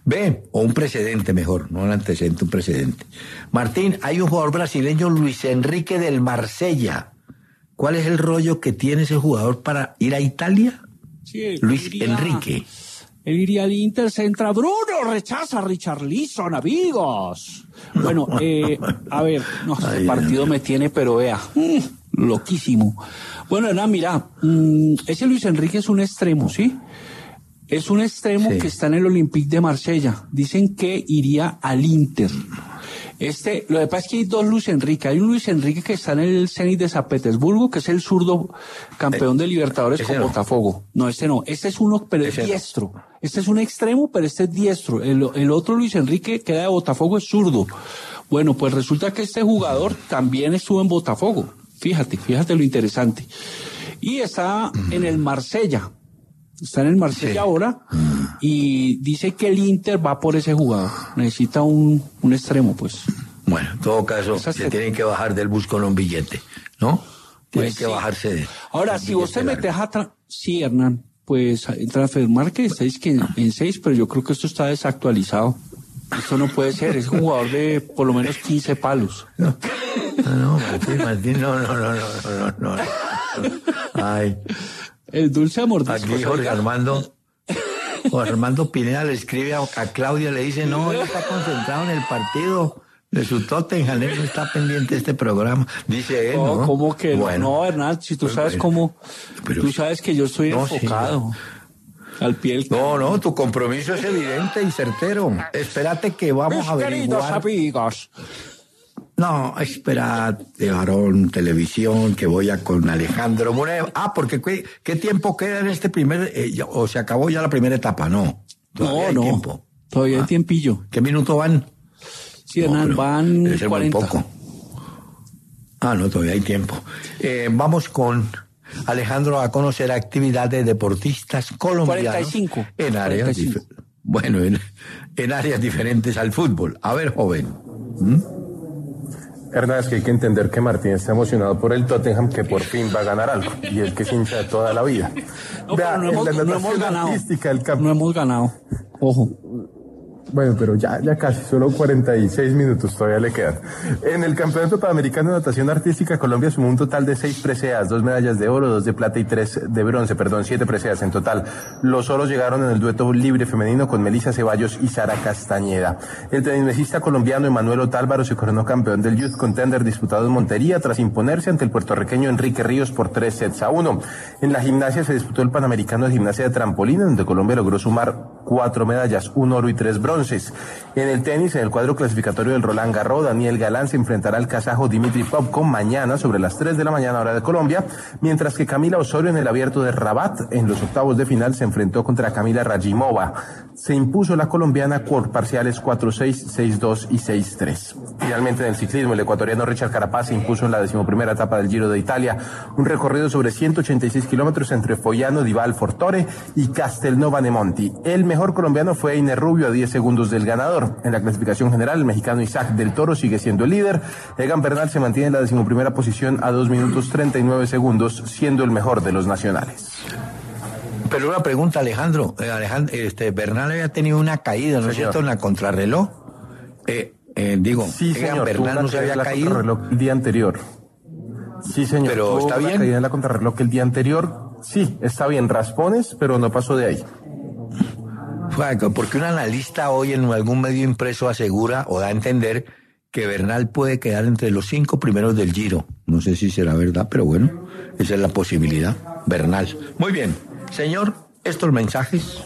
O un precedente mejor, no un antecedente, un precedente. Martín, hay un jugador brasileño, Luis Enrique del Marsella. ¿Cuál es el rollo que tiene ese jugador para ir a Italia? Sí, Luis Enrique. Él iría al Inter, se entra Bruno, rechaza a Richarlison, amigos. Bueno, a ver, no, este partido me tiene, pero vea, loquísimo. Bueno, Hernán, mira, ese Luis Enrique es un extremo, ¿sí? Es un extremo que está en el Olympique de Marsella. Dicen que iría al Inter. Lo que pasa es que hay dos Luis Enrique. Hay un Luis Enrique que está en el Zenit de San Petersburgo, que es el zurdo campeón de Libertadores con Botafogo. No, este no. Este es uno, pero es diestro. Este es un extremo, pero este es diestro. El otro Luis Enrique que era de Botafogo es zurdo. Bueno, pues resulta que este jugador también estuvo en Botafogo. Fíjate lo interesante. Y está en el Marsella. Está en el Marsella ahora y dice que el Inter va por ese jugador. Necesita un extremo, pues. Bueno, en todo caso, se tienen que bajar del bus con un billete, ¿no? Tienen que bajarse de... Ahora, si vos te metes sí, Hernán, pues en Transfermarkt estáis que en 6, pero yo creo que esto está desactualizado. Esto no puede ser, es un jugador de por lo menos 15 palos. No, Martín, no. Ay... El dulce mordisco. Aquí Jorge Armando Pineda le escribe a Claudia, le dice, no, él está concentrado en el partido de su Tottenham, él no está pendiente de este programa. Dice él, ¿no? ¿Cómo que bueno, no, Hernán? Si tú sabes cómo, tú sabes que yo estoy enfocado. Sí, al pie del campo. No, tu compromiso es evidente y certero. Espérate que vamos a averiguar. Queridos amigos. No, espérate, varón, televisión, que voy con Alejandro Moreno. Porque ¿qué tiempo queda en este primer, o se acabó ya la primera etapa? No. Todavía hay tiempo. Todavía hay tiempillo. ¿Qué minuto van? Sí, Hernán, van 40. Poco. No, todavía hay tiempo. Vamos con Alejandro a conocer actividades de deportistas colombianos. 45. En áreas, en áreas diferentes al fútbol. A ver, joven. Hernán, es que hay que entender que Martín está emocionado por el Tottenham, que por fin va a ganar algo, y el que es hincha de toda la vida. No, pero no hemos ganado. No hemos ganado. Ojo. Bueno, pero ya casi, solo 46 minutos todavía le quedan. En el Campeonato Panamericano de Natación Artística, Colombia sumó un total de 6 preseas, 2 medallas de oro, 2 de plata y 3 de bronce, 7 preseas en total. Los oros llegaron en el dueto libre femenino con Melissa Ceballos y Sara Castañeda. El tenisista colombiano Emanuel Otálvaro se coronó campeón del Youth Contender disputado en Montería tras imponerse ante el puertorriqueño Enrique Ríos por 3-1. En la gimnasia se disputó el Panamericano de Gimnasia de Trampolín, donde Colombia logró sumar 4 medallas, 1 oro y 3 bronces. En el tenis, en el cuadro clasificatorio del Roland Garros, Daniel Galán se enfrentará al kazajo Dimitri Popko mañana sobre las 3 de la mañana hora de Colombia, mientras que Camila Osorio en el abierto de Rabat en los octavos de final se enfrentó contra Camila Radimova. Se impuso la colombiana por parciales 4-6, 6-2 y 6-3. Finalmente en el ciclismo, el ecuatoriano Richard Carapaz se impuso en la 11ª etapa del Giro de Italia, un recorrido sobre 186 kilómetros entre Fogliano di Valfortore y Castelnova de Monti. El mejor colombiano fue Einer Rubio a 10 segundos del ganador. En la clasificación general, el mexicano Isaac del Toro sigue siendo el líder. Egan Bernal se mantiene en la 11ª posición a 2 minutos 39 segundos, siendo el mejor de los nacionales. Pero una pregunta, Alejandro. Bernal había tenido una caída, ¿no es cierto?, en la contrarreloj. Sí, señor. Bernal no se había caído El día anterior. Sí, señor. Pero tuvo está una bien. caída en la contrarreloj el día anterior. Sí, está bien. Raspones, pero no pasó de ahí. Porque un analista hoy en algún medio impreso asegura o da a entender que Bernal puede quedar entre los 5 primeros del Giro. No sé si será verdad, pero bueno, esa es la posibilidad. Bernal. Muy bien. Señor, estos mensajes.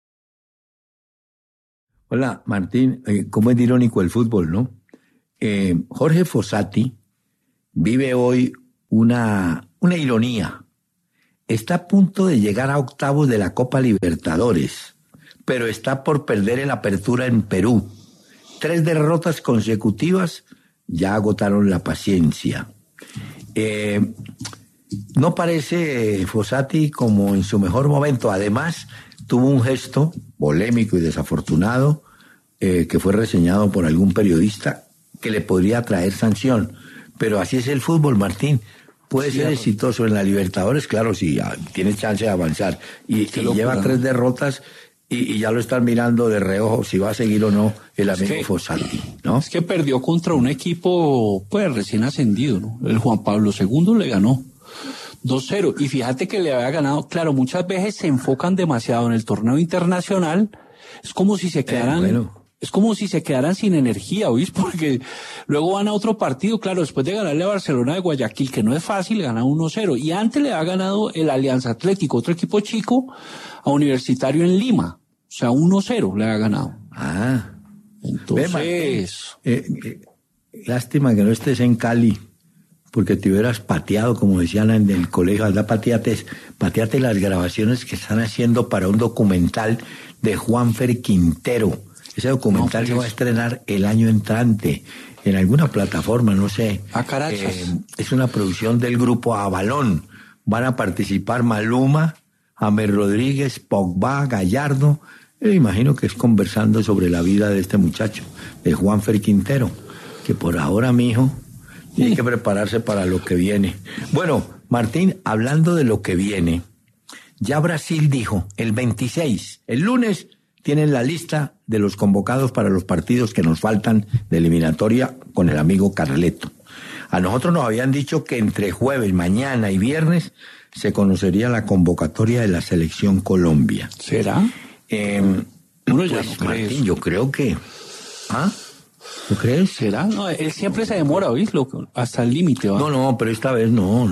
Hola, Martín. ¿Cómo es irónico el fútbol, no? Jorge Fossati vive hoy una ironía. Está a punto de llegar a octavos de la Copa Libertadores, pero está por perder el Apertura en Perú. 3 derrotas consecutivas ya agotaron la paciencia. No parece Fossati como en su mejor momento. Además, tuvo un gesto polémico y desafortunado que fue reseñado por algún periodista que le podría traer sanción. Pero así es el fútbol, Martín. Puede ser exitoso en la Libertadores, claro, si tiene chance de avanzar. Y lleva 3 derrotas y ya lo están mirando de reojo si va a seguir o no el amigo Fossati, ¿no? Es que perdió contra un equipo pues recién ascendido, ¿no? El Juan Pablo II le ganó 2-0. Y fíjate que le había ganado, claro, muchas veces se enfocan demasiado en el torneo internacional. Es como si se quedaran... Es como si se quedaran sin energía, ¿oís? Porque luego van a otro partido, claro, después de ganarle a Barcelona de Guayaquil, que no es fácil, gana 1-0. Y antes le ha ganado el Alianza Atlético, otro equipo chico, a Universitario en Lima. O sea, 1-0 le ha ganado. Entonces... lástima que no estés en Cali, porque te hubieras pateado, como decían en el colegio, anda, pateate las grabaciones que están haciendo para un documental de Juanfer Quintero. Ese documental se va a estrenar el año entrante en alguna plataforma, no sé. Carachas. Es una producción del grupo Avalón. Van a participar Maluma, James Rodríguez, Pogba, Gallardo. Imagino que es conversando sobre la vida de este muchacho, de Juanfer Quintero, que por ahora, mijo, tiene que prepararse para lo que viene. Bueno, Martín, hablando de lo que viene, ya Brasil dijo, el 26, el lunes, tienen la lista de los convocados para los partidos que nos faltan de eliminatoria con el amigo Carleto. A nosotros nos habían dicho que entre jueves, mañana y viernes se conocería la convocatoria de la Selección Colombia. ¿Será? Uno ya no cree. Martín, yo creo que... ¿Tú crees? ¿Será? No, él siempre se demora, ¿oís? Hasta el límite, ¿va? No, pero esta vez no.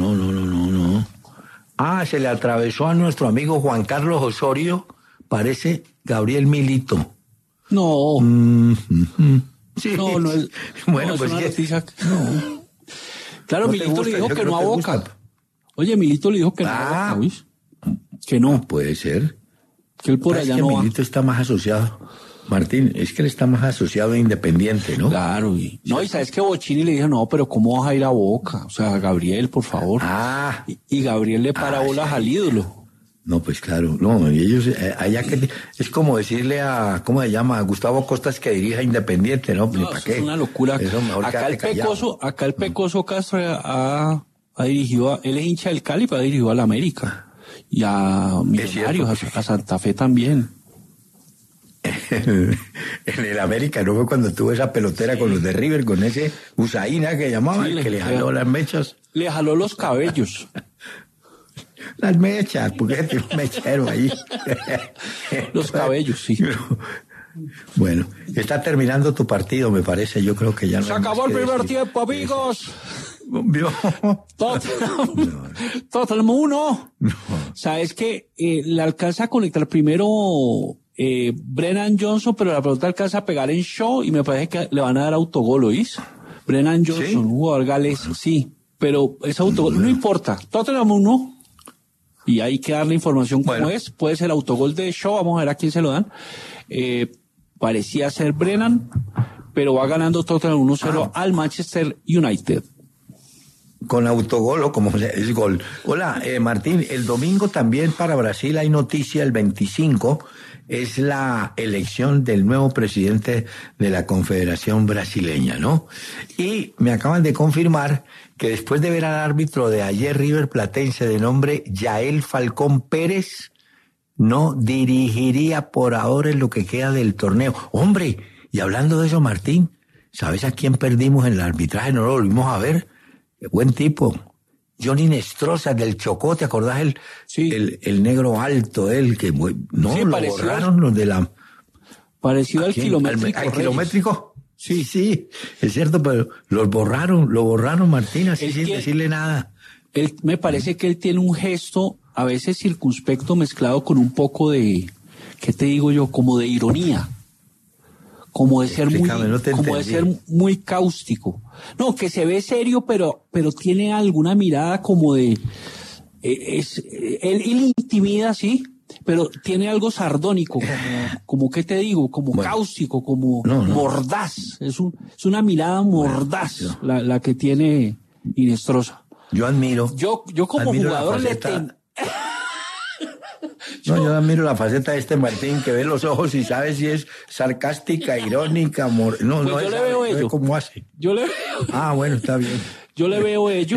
Se le atravesó a nuestro amigo Juan Carlos Osorio, parece Gabriel Milito. No. Sí. No es... Bueno, no, pues... Es una noticia... No. Claro, ¿No Milito le dijo que no a Boca. Gusta. Oye, Milito le dijo que no a Boca, ¿oís? Que no. Puede ser. Que él por allá no va. Milito está más asociado... Martín, es que él está más asociado a Independiente, ¿no? Claro, y sabes que Bochini le dijo, no, pero ¿cómo vas a ir a Boca? O sea, Gabriel, por favor. Y Gabriel le para bolas al ídolo. No, pues claro, no, ellos, allá que, es como decirle a, ¿cómo se llama? A Gustavo Costas que dirija Independiente, ¿no? No, ¿Para qué? Es una locura. Acá el Pecoso Castro ha dirigido, él es hincha del Cali, pero ha dirigido al América. Y a Millonarios, a Santa Fe también. en el América, ¿no fue cuando tuvo esa pelotera con los de River, con ese Usaina que llamaban, Sí, que le jaló las mechas? Le jaló los cabellos. Las mechas, porque tiene un mechero ahí. Los cabellos, sí. Bueno, está terminando tu partido, me parece. Yo creo que ya no Se hay acabó más el que primer decir. tiempo, amigos. Vio. Tottenham 1. Sabes que le alcanza a conectar primero Brennan Johnson, pero la pelota alcanza a pegar en Shaw y me parece que le van a dar autogol, ¿oís? Brennan Johnson, ¿Sí? un jugador galés, sí, pero ese autogol no importa. Tottenham 1. Y hay que darle información como Bueno. es. Puede ser el autogol de Shaw, vamos a ver a quién se lo dan. Parecía ser Brennan, pero va ganando Tottenham 1-0 al Manchester United. Con autogol o como es gol. Hola, Martín, el domingo también para Brasil hay noticia, el 25, es la elección del nuevo presidente de la Confederación Brasileña, ¿no? Y me acaban de confirmar que después de ver al árbitro de ayer River Platense de nombre Yael Falcón Pérez, no dirigiría por ahora en lo que queda del torneo. Hombre, y hablando de eso, Martín, ¿sabes a quién perdimos en el arbitraje? No lo volvimos a ver. Buen tipo. Johnny Nestroza del Chocó, ¿te acordás? Sí. El negro alto, él que no, Sí, lo pareció- borraron los de la... Parecido al ¿A quién? kilométrico. ¿Al Reyes. kilométrico? Sí, sí, es cierto, pero lo borraron, Martín, así Es sin que- decirle nada. Él, me parece que él tiene un gesto a veces circunspecto mezclado con un poco de, ¿qué te digo yo? Como de ironía. Como de ser muy, Explícame, no te como de entendí. ser muy cáustico. No, que se ve serio, pero tiene alguna mirada como de, él intimida, sí, pero tiene algo sardónico, como ¿qué te digo? Como Bueno. cáustico, como No. mordaz. Es una mirada mordaz la que tiene Inestrosa. Yo admiro. Yo como admiro la jugador le faceta- yo admiro la faceta de este Martín, que ve los ojos y sabe si es sarcástica, irónica, no, Pues no yo es, le veo sabe ello. cómo hace. Yo le Bueno, está bien. veo ello.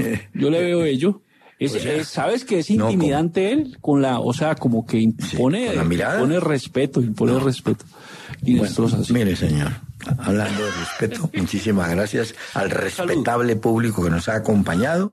sea, ¿Sabes que es no, intimidante él? O sea, como que impone, ¿con la mirada? impone respeto. Inestrosa, sí. Mire, señor, hablando de respeto, muchísimas gracias al respetable público que nos ha acompañado.